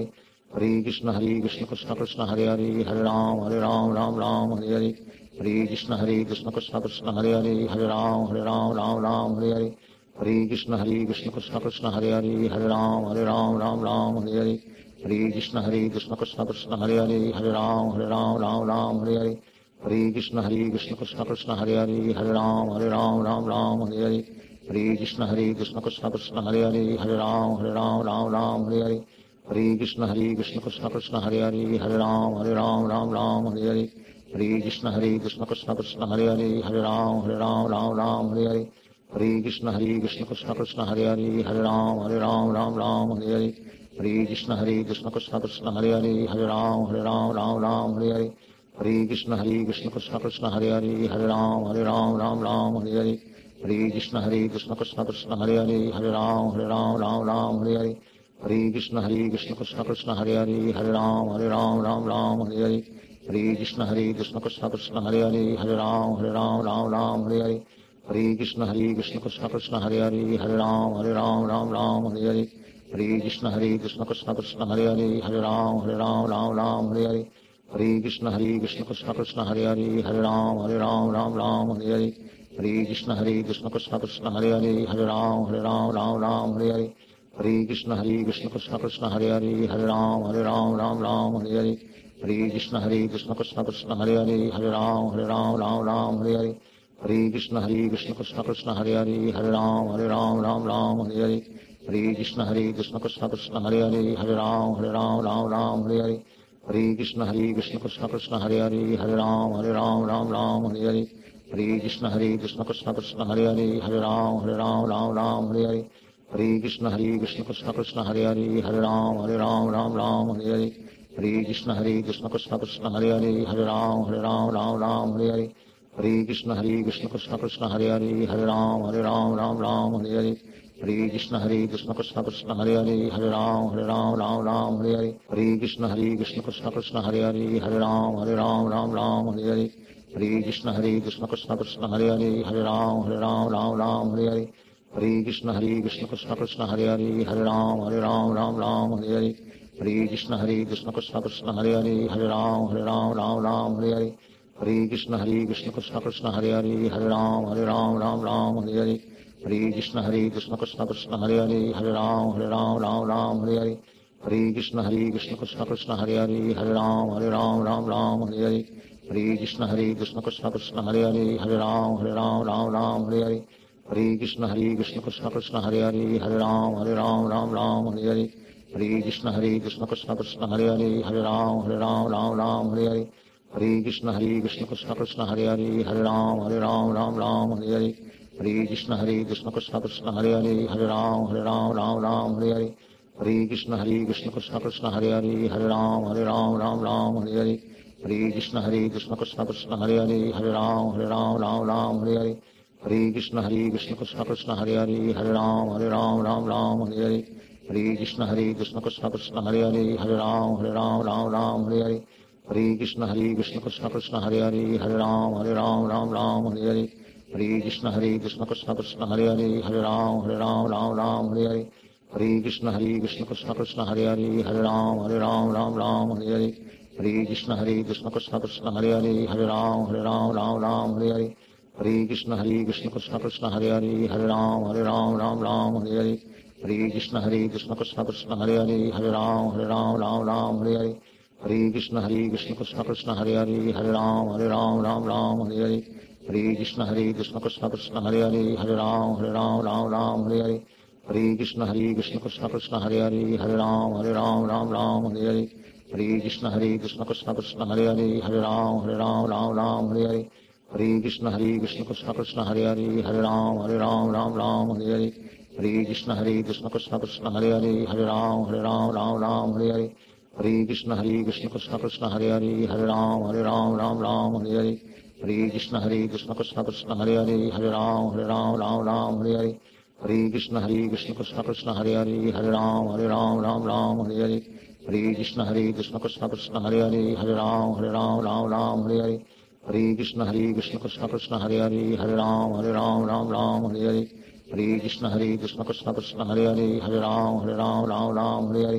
Hare Krishna Hare Krishna Krishna Krishna Hare Hare Hare Ram Hare Ram Ram Ram Hare Hare Hare Krishna Hare Krishna Krishna Krishna Hare Hare Hare Ram Hare Ram Ram Ram Hare Hare Hare Krishna Hare Krishna Krishna Krishna Hare Hare Hare Ram Hare Ram Ram Ram Hare Hare Hare Krishna Hare Krishna Krishna Krishna Hare Hare Hare Ram Hare Ram Ram Ram Hare Hare Hare Krishna Hare Krishna Krishna Krishna Hare Hare Hare Ram Hare Ram Ram Ram Hare Hare Hare Krishna Hare Krishna Krishna Krishna Hare Hare Hare Ram Hare Ram Ram Ram Hare Hare Hare Krishna Hare Krishna Krishna Krishna Hare Hare Hare Ram Hare Ram Ram Ram Hare Hare Hare Krishna Hare Krishna Krishna Krishna Hare Hare Hare Ram Hare Ram Ram Ram Hare Hare Hare Krishna Hare Krishna Krishna Krishna Hare Hare Hare Ram Hare Ram Ram Ram Hare Hare Hare Krishna Hare Krishna Krishna Krishna Hare Hare Hare Ram Hare Ram Ram Ram Hare Hare Hare Krishna Hare Krishna Krishna Krishna Hare Hare Hare Ram Hare Ram Ram Ram Hare Hare Hare Krishna Hare Krishna Krishna Krishna Hare Hare Hare Ram Hare Ram Ram Ram Hare Hare Hare Krishna Hare Krishna Krishna Krishna Hare Hare Hare Ram Hare Ram Ram Ram Hare Hare Hare Krishna Hare Krishna Krishna Krishna Hare Hare Hare Ram Hare Ram Ram Ram Hare Hare Hare Krishna Hare Krishna Krishna Krishna Hare Hare Hare Ram Hare Ram Ram Ram Hare Hare Hare Krishna Hare Krishna Krishna Krishna Hare Hare Hare Ram Hare Ram Ram Ram Hare Hare Hare Krishna Hare Krishna Krishna Krishna Hare Hare Hare Ram Hare Ram Ram Ram Hare Hare Hare Krishna Hare Krishna Krishna Krishna Hare Hare Hare Ram Hare Ram Ram Ram Hare Hare Hare Krishna Hare Krishna Krishna Krishna Hare Hare Hare Ram Hare Ram Ram Ram Hare Hare Hare Krishna Hare Krishna Krishna Krishna Hare Hare Hare Ram Hare Ram Ram Ram Hare Hare Hare Krishna Hare Krishna Krishna Krishna Hare Hare Hare Ram Hare Ram Ram Ram Hare Hare Hare Krishna Hare Krishna Krishna Krishna Hare Hare Hare Ram Hare Ram Ram Ram Hare Hare Hare Krishna Hare Krishna Krishna Krishna Hare Hare Hare Ram Hare Ram Ram Ram Hare Hare Hare Krishna Hare Krishna Krishna Krishna Hare Hare Hare Ram Hare Ram Ram Ram Hare Hare Hare Krishna Hare Krishna Krishna Krishna Hare Hare Hare Ram Hare Ram Ram Ram Hare Hare Hare Krishna Hare Krishna Krishna Krishna Hare Hare Hare Ram Hare Ram Ram Ram Hare Hare Hare Krishna Hare Krishna Krishna Krishna Hare Hare Hare Ram Hare Ram Ram Ram Hare Hare Hare Krishna Hare Krishna Krishna Krishna Hare Hare Hare Ram Hare Ram Ram Ram Hare Hare Hare Krishna Hare Krishna Krishna Krishna Hare Hare Hare Ram Hare Ram Ram Ram Hare Hare Hare Krishna Hare Krishna Krishna Krishna Hare Hare Hare Ram Hare Ram Ram Ram Hare Hare Hare Krishna Hare Krishna Krishna Krishna Hare Hare Hare Ram Hare Ram Ram Ram Hare Hare Hare Krishna Hare Krishna Krishna Krishna Hare Hare Hare Ram Hare Ram Ram Ram Hare Hare Hare Krishna Hare Krishna Krishna Krishna Hare Hare Hare Ram Hare Ram Ram Ram Hare Hare Hare Krishna Hare Krishna Krishna Krishna Hare Hare Hare Ram Hare Ram Ram Ram Hare Hare Hare Krishna Hare Krishna Krishna Krishna Hare Hare Hare Ram Hare Ram Ram Ram Hare Hare Hare Krishna Hare Krishna Krishna Krishna Hare Hare Hare Ram Hare Ram Ram Ram Hare Hare Hare Krishna Hare Krishna Krishna Krishna Hare Hare Hare Ram Hare Ram Ram Ram Hare Hare Hare Krishna Hare Krishna Krishna Krishna Hare Hare Hare Ram Hare Ram Ram Ram Hare Hare Hare Krishna Hare Krishna Krishna Krishna Hare Hare Hare Ram Hare Ram Ram Ram Hare Hare Hare Krishna Hare Krishna Krishna Krishna Hare Hare Hare Ram Hare Ram Ram Ram Hare Hare Hare Krishna Hare Krishna Krishna Krishna Hare Hare Hare Ram Hare Ram Ram Ram Hare Hare Hare Krishna Hare Krishna Krishna Krishna Hare Hare Hare Ram Hare Ram Ram Ram Hare Hare Hare Krishna Hare Krishna Krishna Krishna Hare Hare Hare Ram Hare Ram Ram Ram Hare Hare Hare Krishna Hare Krishna Krishna Krishna Hare Hare Hare Ram Hare Ram Ram Ram Hare Hare Hare Krishna Hare Krishna Krishna Krishna Hare Hare Hare Ram Hare Ram Ram Ram Hare Hare Hare Krishna Hare Krishna Krishna Krishna Hare Hare Hare Ram Hare Ram Ram Ram Hare Hare Hare Krishna Hare Krishna Krishna Krishna Hare Hare Hare Ram Hare Ram Ram Ram Hare Hare Hare Krishna Hare Krishna Krishna Krishna Hare Hare Hare Ram Hare Ram Ram Ram Hare Hare Hare Krishna Hare Krishna Krishna Krishna Hare Hare Hare Ram Hare Ram Ram Ram Hare Hare Hare Krishna Hare Krishna Krishna Krishna Hare Hare Hare Ram Hare Ram Ram Ram Hare Hare Hare Krishna Hare Krishna Krishna Krishna Hare Hare Hare Ram Hare Ram Ram Ram Hare Hare Hare Krishna Hare Krishna Krishna Krishna Hare Hare Hare Ram Hare Ram Ram Ram Hare Hare Hare Krishna Hare Krishna Krishna Krishna Hare Hare Hare Ram Hare Ram Ram Ram Hare Hare Hare Krishna Hare Krishna Krishna Krishna Hare Hare Hare Ram Hare Ram Ram Ram Hare Hare Hare Krishna Hare Krishna Krishna Krishna Hare Hare Hare Ram Hare Ram Ram Ram Hare Hare Hare Krishna Hare Krishna Krishna Krishna Hare Hare Hare Ram Hare Ram Ram Ram Hare Hare Hare Krishna Hare Krishna Krishna Krishna Hare Hare Hare Ram Hare Ram Ram Ram Hare Hare Hare Krishna Hare Krishna Krishna Krishna Hare Hare Hare Ram Hare Ram Ram Ram Hare Hare Hare Krishna Hare Krishna Krishna Krishna Hare Hare Hare Ram Hare Ram Ram Ram Hare Hare Hare Krishna Hare Krishna Krishna Krishna Hare Hare Hare Ram Hare Ram Ram Ram Hare Hare Hare Krishna Hare Krishna Krishna Krishna Hare Hare Hare Ram Hare Ram Ram Ram Hare Hare Hare Krishna Hare Krishna Krishna Krishna Hare Hare Hare Ram Hare Ram Ram Ram Hare Hare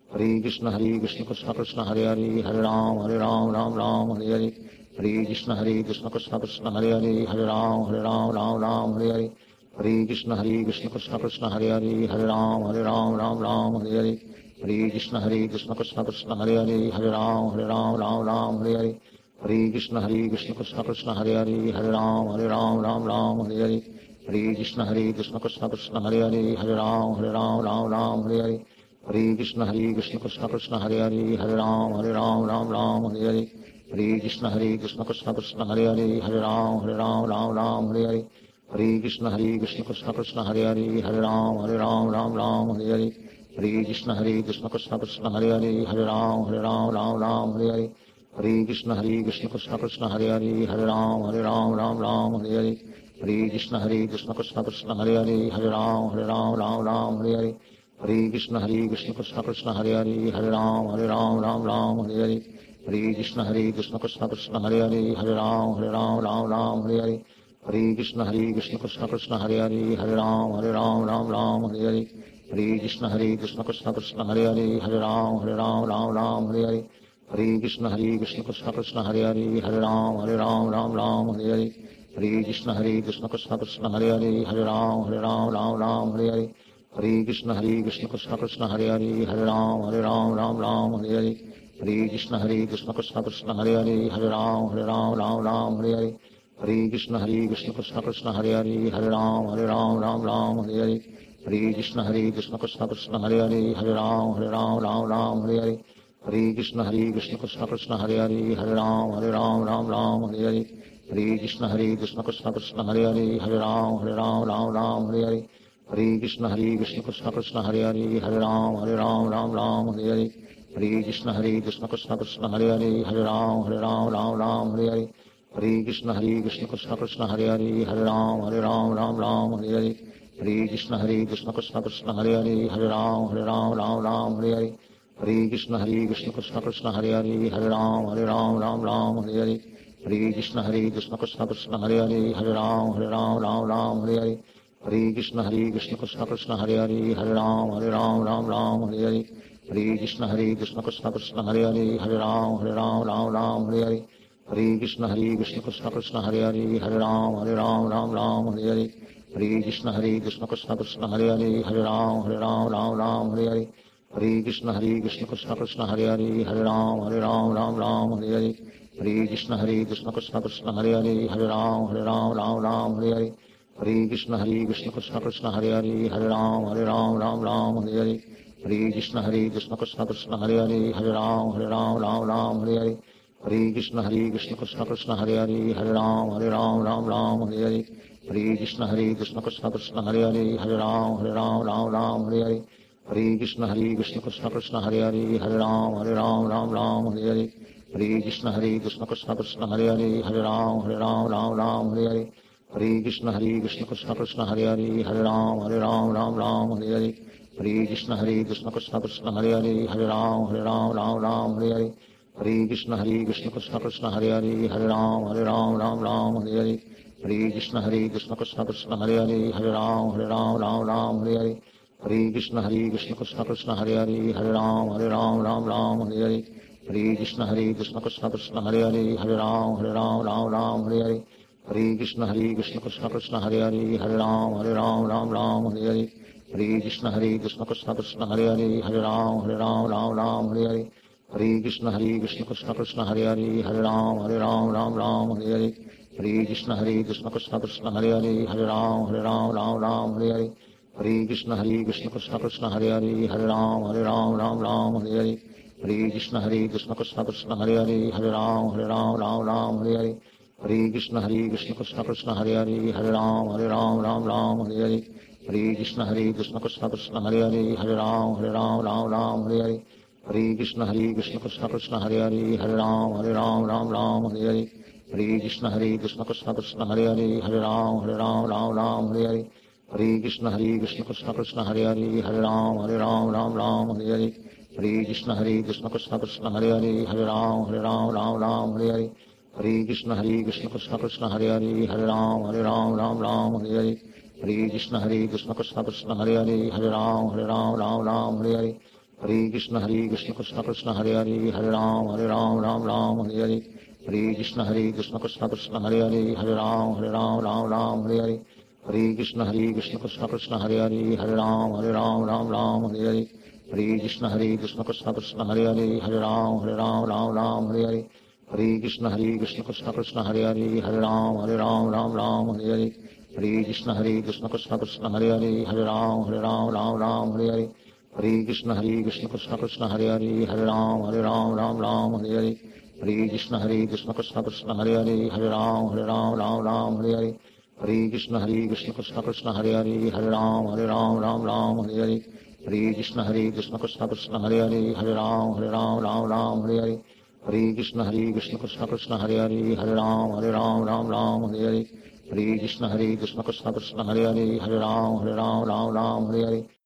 Hare Krishna Hare Krishna Krishna Krishna Hare Hare Hare Ram Hare Ram Ram Ram Hare Hare Hare Krishna Hare Krishna Krishna Krishna Hare Hare Hare Ram Hare Ram Ram Ram Hare Hare Hare Krishna Hare Krishna Krishna Krishna Hare Hare Hare Ram Hare Ram Ram Ram Hare Hare Hare Krishna Hare Krishna Krishna Krishna Hare Hare Hare Ram Hare Ram Ram Ram Hare Hare Hare Krishna Hare Krishna Krishna Krishna Hare Hare Hare Ram Hare Ram Ram Ram Hare Hare Hare Krishna Hare Krishna Krishna Krishna Hare Hare Hare Ram Hare Ram Ram Ram Hare Hare Hare Krishna Hare Krishna Krishna Krishna Hare Hare Hare Ram Hare Ram Ram Ram Hare Hare Hare Krishna Hare Krishna Krishna Krishna Hare Hare Hare Ram Hare Ram Ram Ram Hare Hare Hare Krishna Hare Krishna Krishna Krishna Hare Hare Hare Ram Hare Ram Ram Ram Hare Hare Hare Krishna Hare Krishna Krishna Krishna Hare Hare Hare Ram Hare Ram Ram Ram Hare Hare Hare Krishna Hare Krishna Krishna Krishna Hare Hare Hare Ram Hare Ram Ram Ram Hare Hare Hare Krishna Hare Krishna Krishna Krishna Hare Hare Hare Ram Hare Ram Ram Ram Hare Hare Hare Krishna Hare Krishna Krishna Krishna Hare Hare Hare Ram Hare Ram Ram Ram Hare Hare Hare Krishna Hare Krishna Krishna Krishna Hare Hare Hare Ram Hare Ram Ram Ram Hare Hare Hare Krishna Hare Krishna Krishna Krishna Hare Hare Hare Ram Hare Ram Ram Ram Hare Hare Hare Krishna Hare Krishna Krishna Krishna Hare Hare Hare Ram Hare Ram Ram Ram Hare Hare Hare Krishna Hare Krishna Krishna Krishna Hare Hare Hare Ram Hare Ram Ram Ram Hare Hare Hare Krishna Hare Krishna Krishna Krishna Hare Hare Hare Ram Hare Ram Ram Ram Hare Hare Hare Krishna Hare Krishna Krishna Krishna Hare Hare Hare Ram Hare Ram Ram Ram Hare Hare Hare Krishna Hare Krishna Krishna Krishna Hare Hare Hare Ram Hare Ram Ram Ram Hare Hare Hare Krishna Hare Krishna Krishna Krishna Hare Hare Hare Ram Hare Ram Ram Ram Hare Hare Hare Krishna Hare Krishna Krishna Krishna Hare Hare Hare Ram Hare Ram Ram Ram Hare Hare Hare Krishna Hare Krishna Krishna Krishna Hare Hare Hare Ram Hare Ram Ram Ram Hare Hare Hare Krishna Hare Krishna Krishna Krishna Hare Hare Hare Ram Hare Ram Ram Ram Hare Hare Hare Krishna Hare Krishna Krishna Krishna Hare Hare Hare Ram Hare Ram Ram Ram Hare Hare Hare Krishna Hare Krishna Krishna Krishna Hare Hare Hare Ram Hare Ram Ram Ram Hare Hare Hare Krishna Hare Krishna Krishna Krishna Hare Hare Hare Ram Hare Ram Ram Ram Hare Hare Hare Krishna Hare Krishna Krishna Krishna Hare Hare Hare Ram Hare Ram Ram Ram Hare Hare Hare Krishna Hare Krishna Krishna Krishna Hare Hare Hare Ram Hare Ram Ram Ram Hare Hare Hare Krishna Hare Krishna Krishna Krishna Hare Hare Hare Ram Hare Ram Ram Ram Hare Hare Hare Krishna Hare Krishna Krishna Krishna Hare Hare Hare Ram Hare Ram Ram Ram Hare Hare Hare Krishna Hare Krishna Krishna Krishna Hare Hare Hare Ram Hare Ram Ram Ram Hare Hare Hare Krishna Hare Krishna Krishna Krishna Hare Hare Hare Ram Hare Ram Ram Ram Hare Hare Hare Krishna Hare Krishna Krishna Krishna Hare Hare Hare Ram Hare Ram Ram Ram Hare Hare Hare Krishna Hare Krishna Krishna Krishna Hare Hare Hare Ram Hare Ram Ram Ram Hare Hare Hare Krishna Hare Krishna Krishna Krishna Hare Hare Hare Ram Hare Ram Ram Ram Hare Hare Hare Krishna Hare Krishna Krishna Krishna Hare Hare Hare Ram Hare Ram Ram Ram Hare Hare Hare Krishna Hare Krishna Krishna Krishna Hare Hare Hare Ram Hare Ram Ram Ram Hare Hare Hare Krishna Hare Krishna Krishna Krishna Hare Hare Hare Ram Hare Ram Ram Ram Hare Hare Hare Krishna Hare Krishna Krishna Krishna Hare Hare Hare Ram Hare Ram Ram Ram Hare Hare Hare Krishna Hare Krishna Krishna Krishna Hare Hare Hare Ram Hare Ram Ram Ram Hare Hare Hare Krishna Hare Krishna Krishna Krishna Hare Hare Hare Ram Hare Ram Ram Ram Hare Hare Hare Krishna Hare Krishna Krishna Krishna Hare Hare Hare Ram Hare Ram Ram Ram Hare Hare Hare Krishna Hare Krishna Krishna Krishna Hare Hare Hare Ram Hare Ram Ram Ram Hare Hare Hare Krishna Hare Krishna Krishna Krishna Hare Hare Hare Ram Hare Ram Ram Ram Hare Hare Hare Krishna Hare Krishna Krishna Krishna Hare Hare Hare Ram Hare Ram Ram Ram Hare Hare Hare Krishna Hare Krishna Krishna Krishna Hare Hare Hare Ram Hare Ram Ram Ram Hare Hare Hare Krishna Hare Krishna Krishna Krishna Hare Hare Hare Ram Hare Ram Ram Ram Hare Hare Hare Krishna Hare Krishna Krishna Krishna Hare Hare Hare Ram Hare Ram Ram Ram Hare Hare Hare Krishna Hare Krishna Krishna Krishna Hare Hare Hare Ram Hare Ram Ram Ram Hare Hare Hare Krishna Hare Krishna Krishna Krishna Hare Hare Hare Ram Hare Ram Ram Ram Hare Hare Hare Krishna Hare Krishna Krishna Krishna Hare Hare Hare Ram Hare Ram Ram Ram Hare Hare Hare Krishna Hare Krishna Krishna Krishna Hare Hare Hare Ram Hare Ram Ram Ram Hare Hare Hare Krishna Hare Krishna Krishna Krishna Hare Hare Hare Ram Hare Ram Ram Ram Hare Hare Hare Krishna Hare Krishna Krishna Krishna Hare Hare Hare Ram Hare Ram Ram Ram Hare Hare Hare Krishna Hare Krishna Krishna Krishna Hare Hare Hare Ram Hare Ram Ram Ram Hare Hare Hare Krishna Hare Krishna Krishna Krishna Hare Hare Hare Ram Hare Ram Ram Ram Hare Hare Hare Krishna Hare Krishna Krishna Krishna Hare Hare Hare Ram Hare Ram Ram Ram Hare Hare Hare Krishna Hare Krishna Krishna Krishna Hare Hare Hare Ram Hare Ram Ram Ram Hare Hare Hare Krishna Hare Krishna Krishna Krishna Hare Hare Hare Ram Hare Ram Ram Ram Hare Hare Hare Krishna Hare Krishna Krishna Krishna Hare Hare Hare Ram Hare Ram Ram Ram Hare Hare Hare Krishna Hare Krishna Krishna Krishna Hare Hare Hare Ram Hare Ram Ram Ram Hare Hare Hare Krishna Hare Krishna Krishna Krishna Hare Hare Hare Ram Hare Ram Ram Ram Hare Hare Hare Krishna Hare Krishna Krishna Krishna Hare Hare Hare Ram Hare Ram Ram Ram Hare Hare Hare Krishna Hare Krishna Krishna Krishna Hare Hare Hare Ram Hare Ram Ram Ram Hare Hare Hare Krishna Hare Krishna Krishna Krishna Hare Hare Hare Ram Hare Ram Ram Ram Hare Hare Hare Krishna Hare Krishna Krishna Krishna Hare Hare Hare Ram Hare Ram Ram Ram Hare Hare Hare Krishna Hare Krishna Krishna Krishna Hare Hare Hare Ram Hare Ram Ram Ram Hare Hare Hare Krishna Hare Krishna Krishna Krishna Hare Hare Hare Ram Hare Ram Ram Ram Hare Hare Hare Krishna Hare Krishna Krishna Krishna Hare Hare Hare Ram Hare Ram Ram Ram Hare Hare Hare Krishna Hare Krishna Krishna Krishna Hare Hare Hare Ram Hare Ram Ram Ram Hare Hare Hare Krishna Hare Krishna Krishna Krishna Hare Hare Hare Ram Hare Ram Ram Ram Hare Hare Hare Krishna Hare Krishna Krishna Krishna Hare Hare Hare Ram Hare Ram Ram Ram Hare Hare Hare Krishna Hare Krishna Krishna Krishna Hare Hare Hare Ram Hare Ram Ram Ram Hare Hare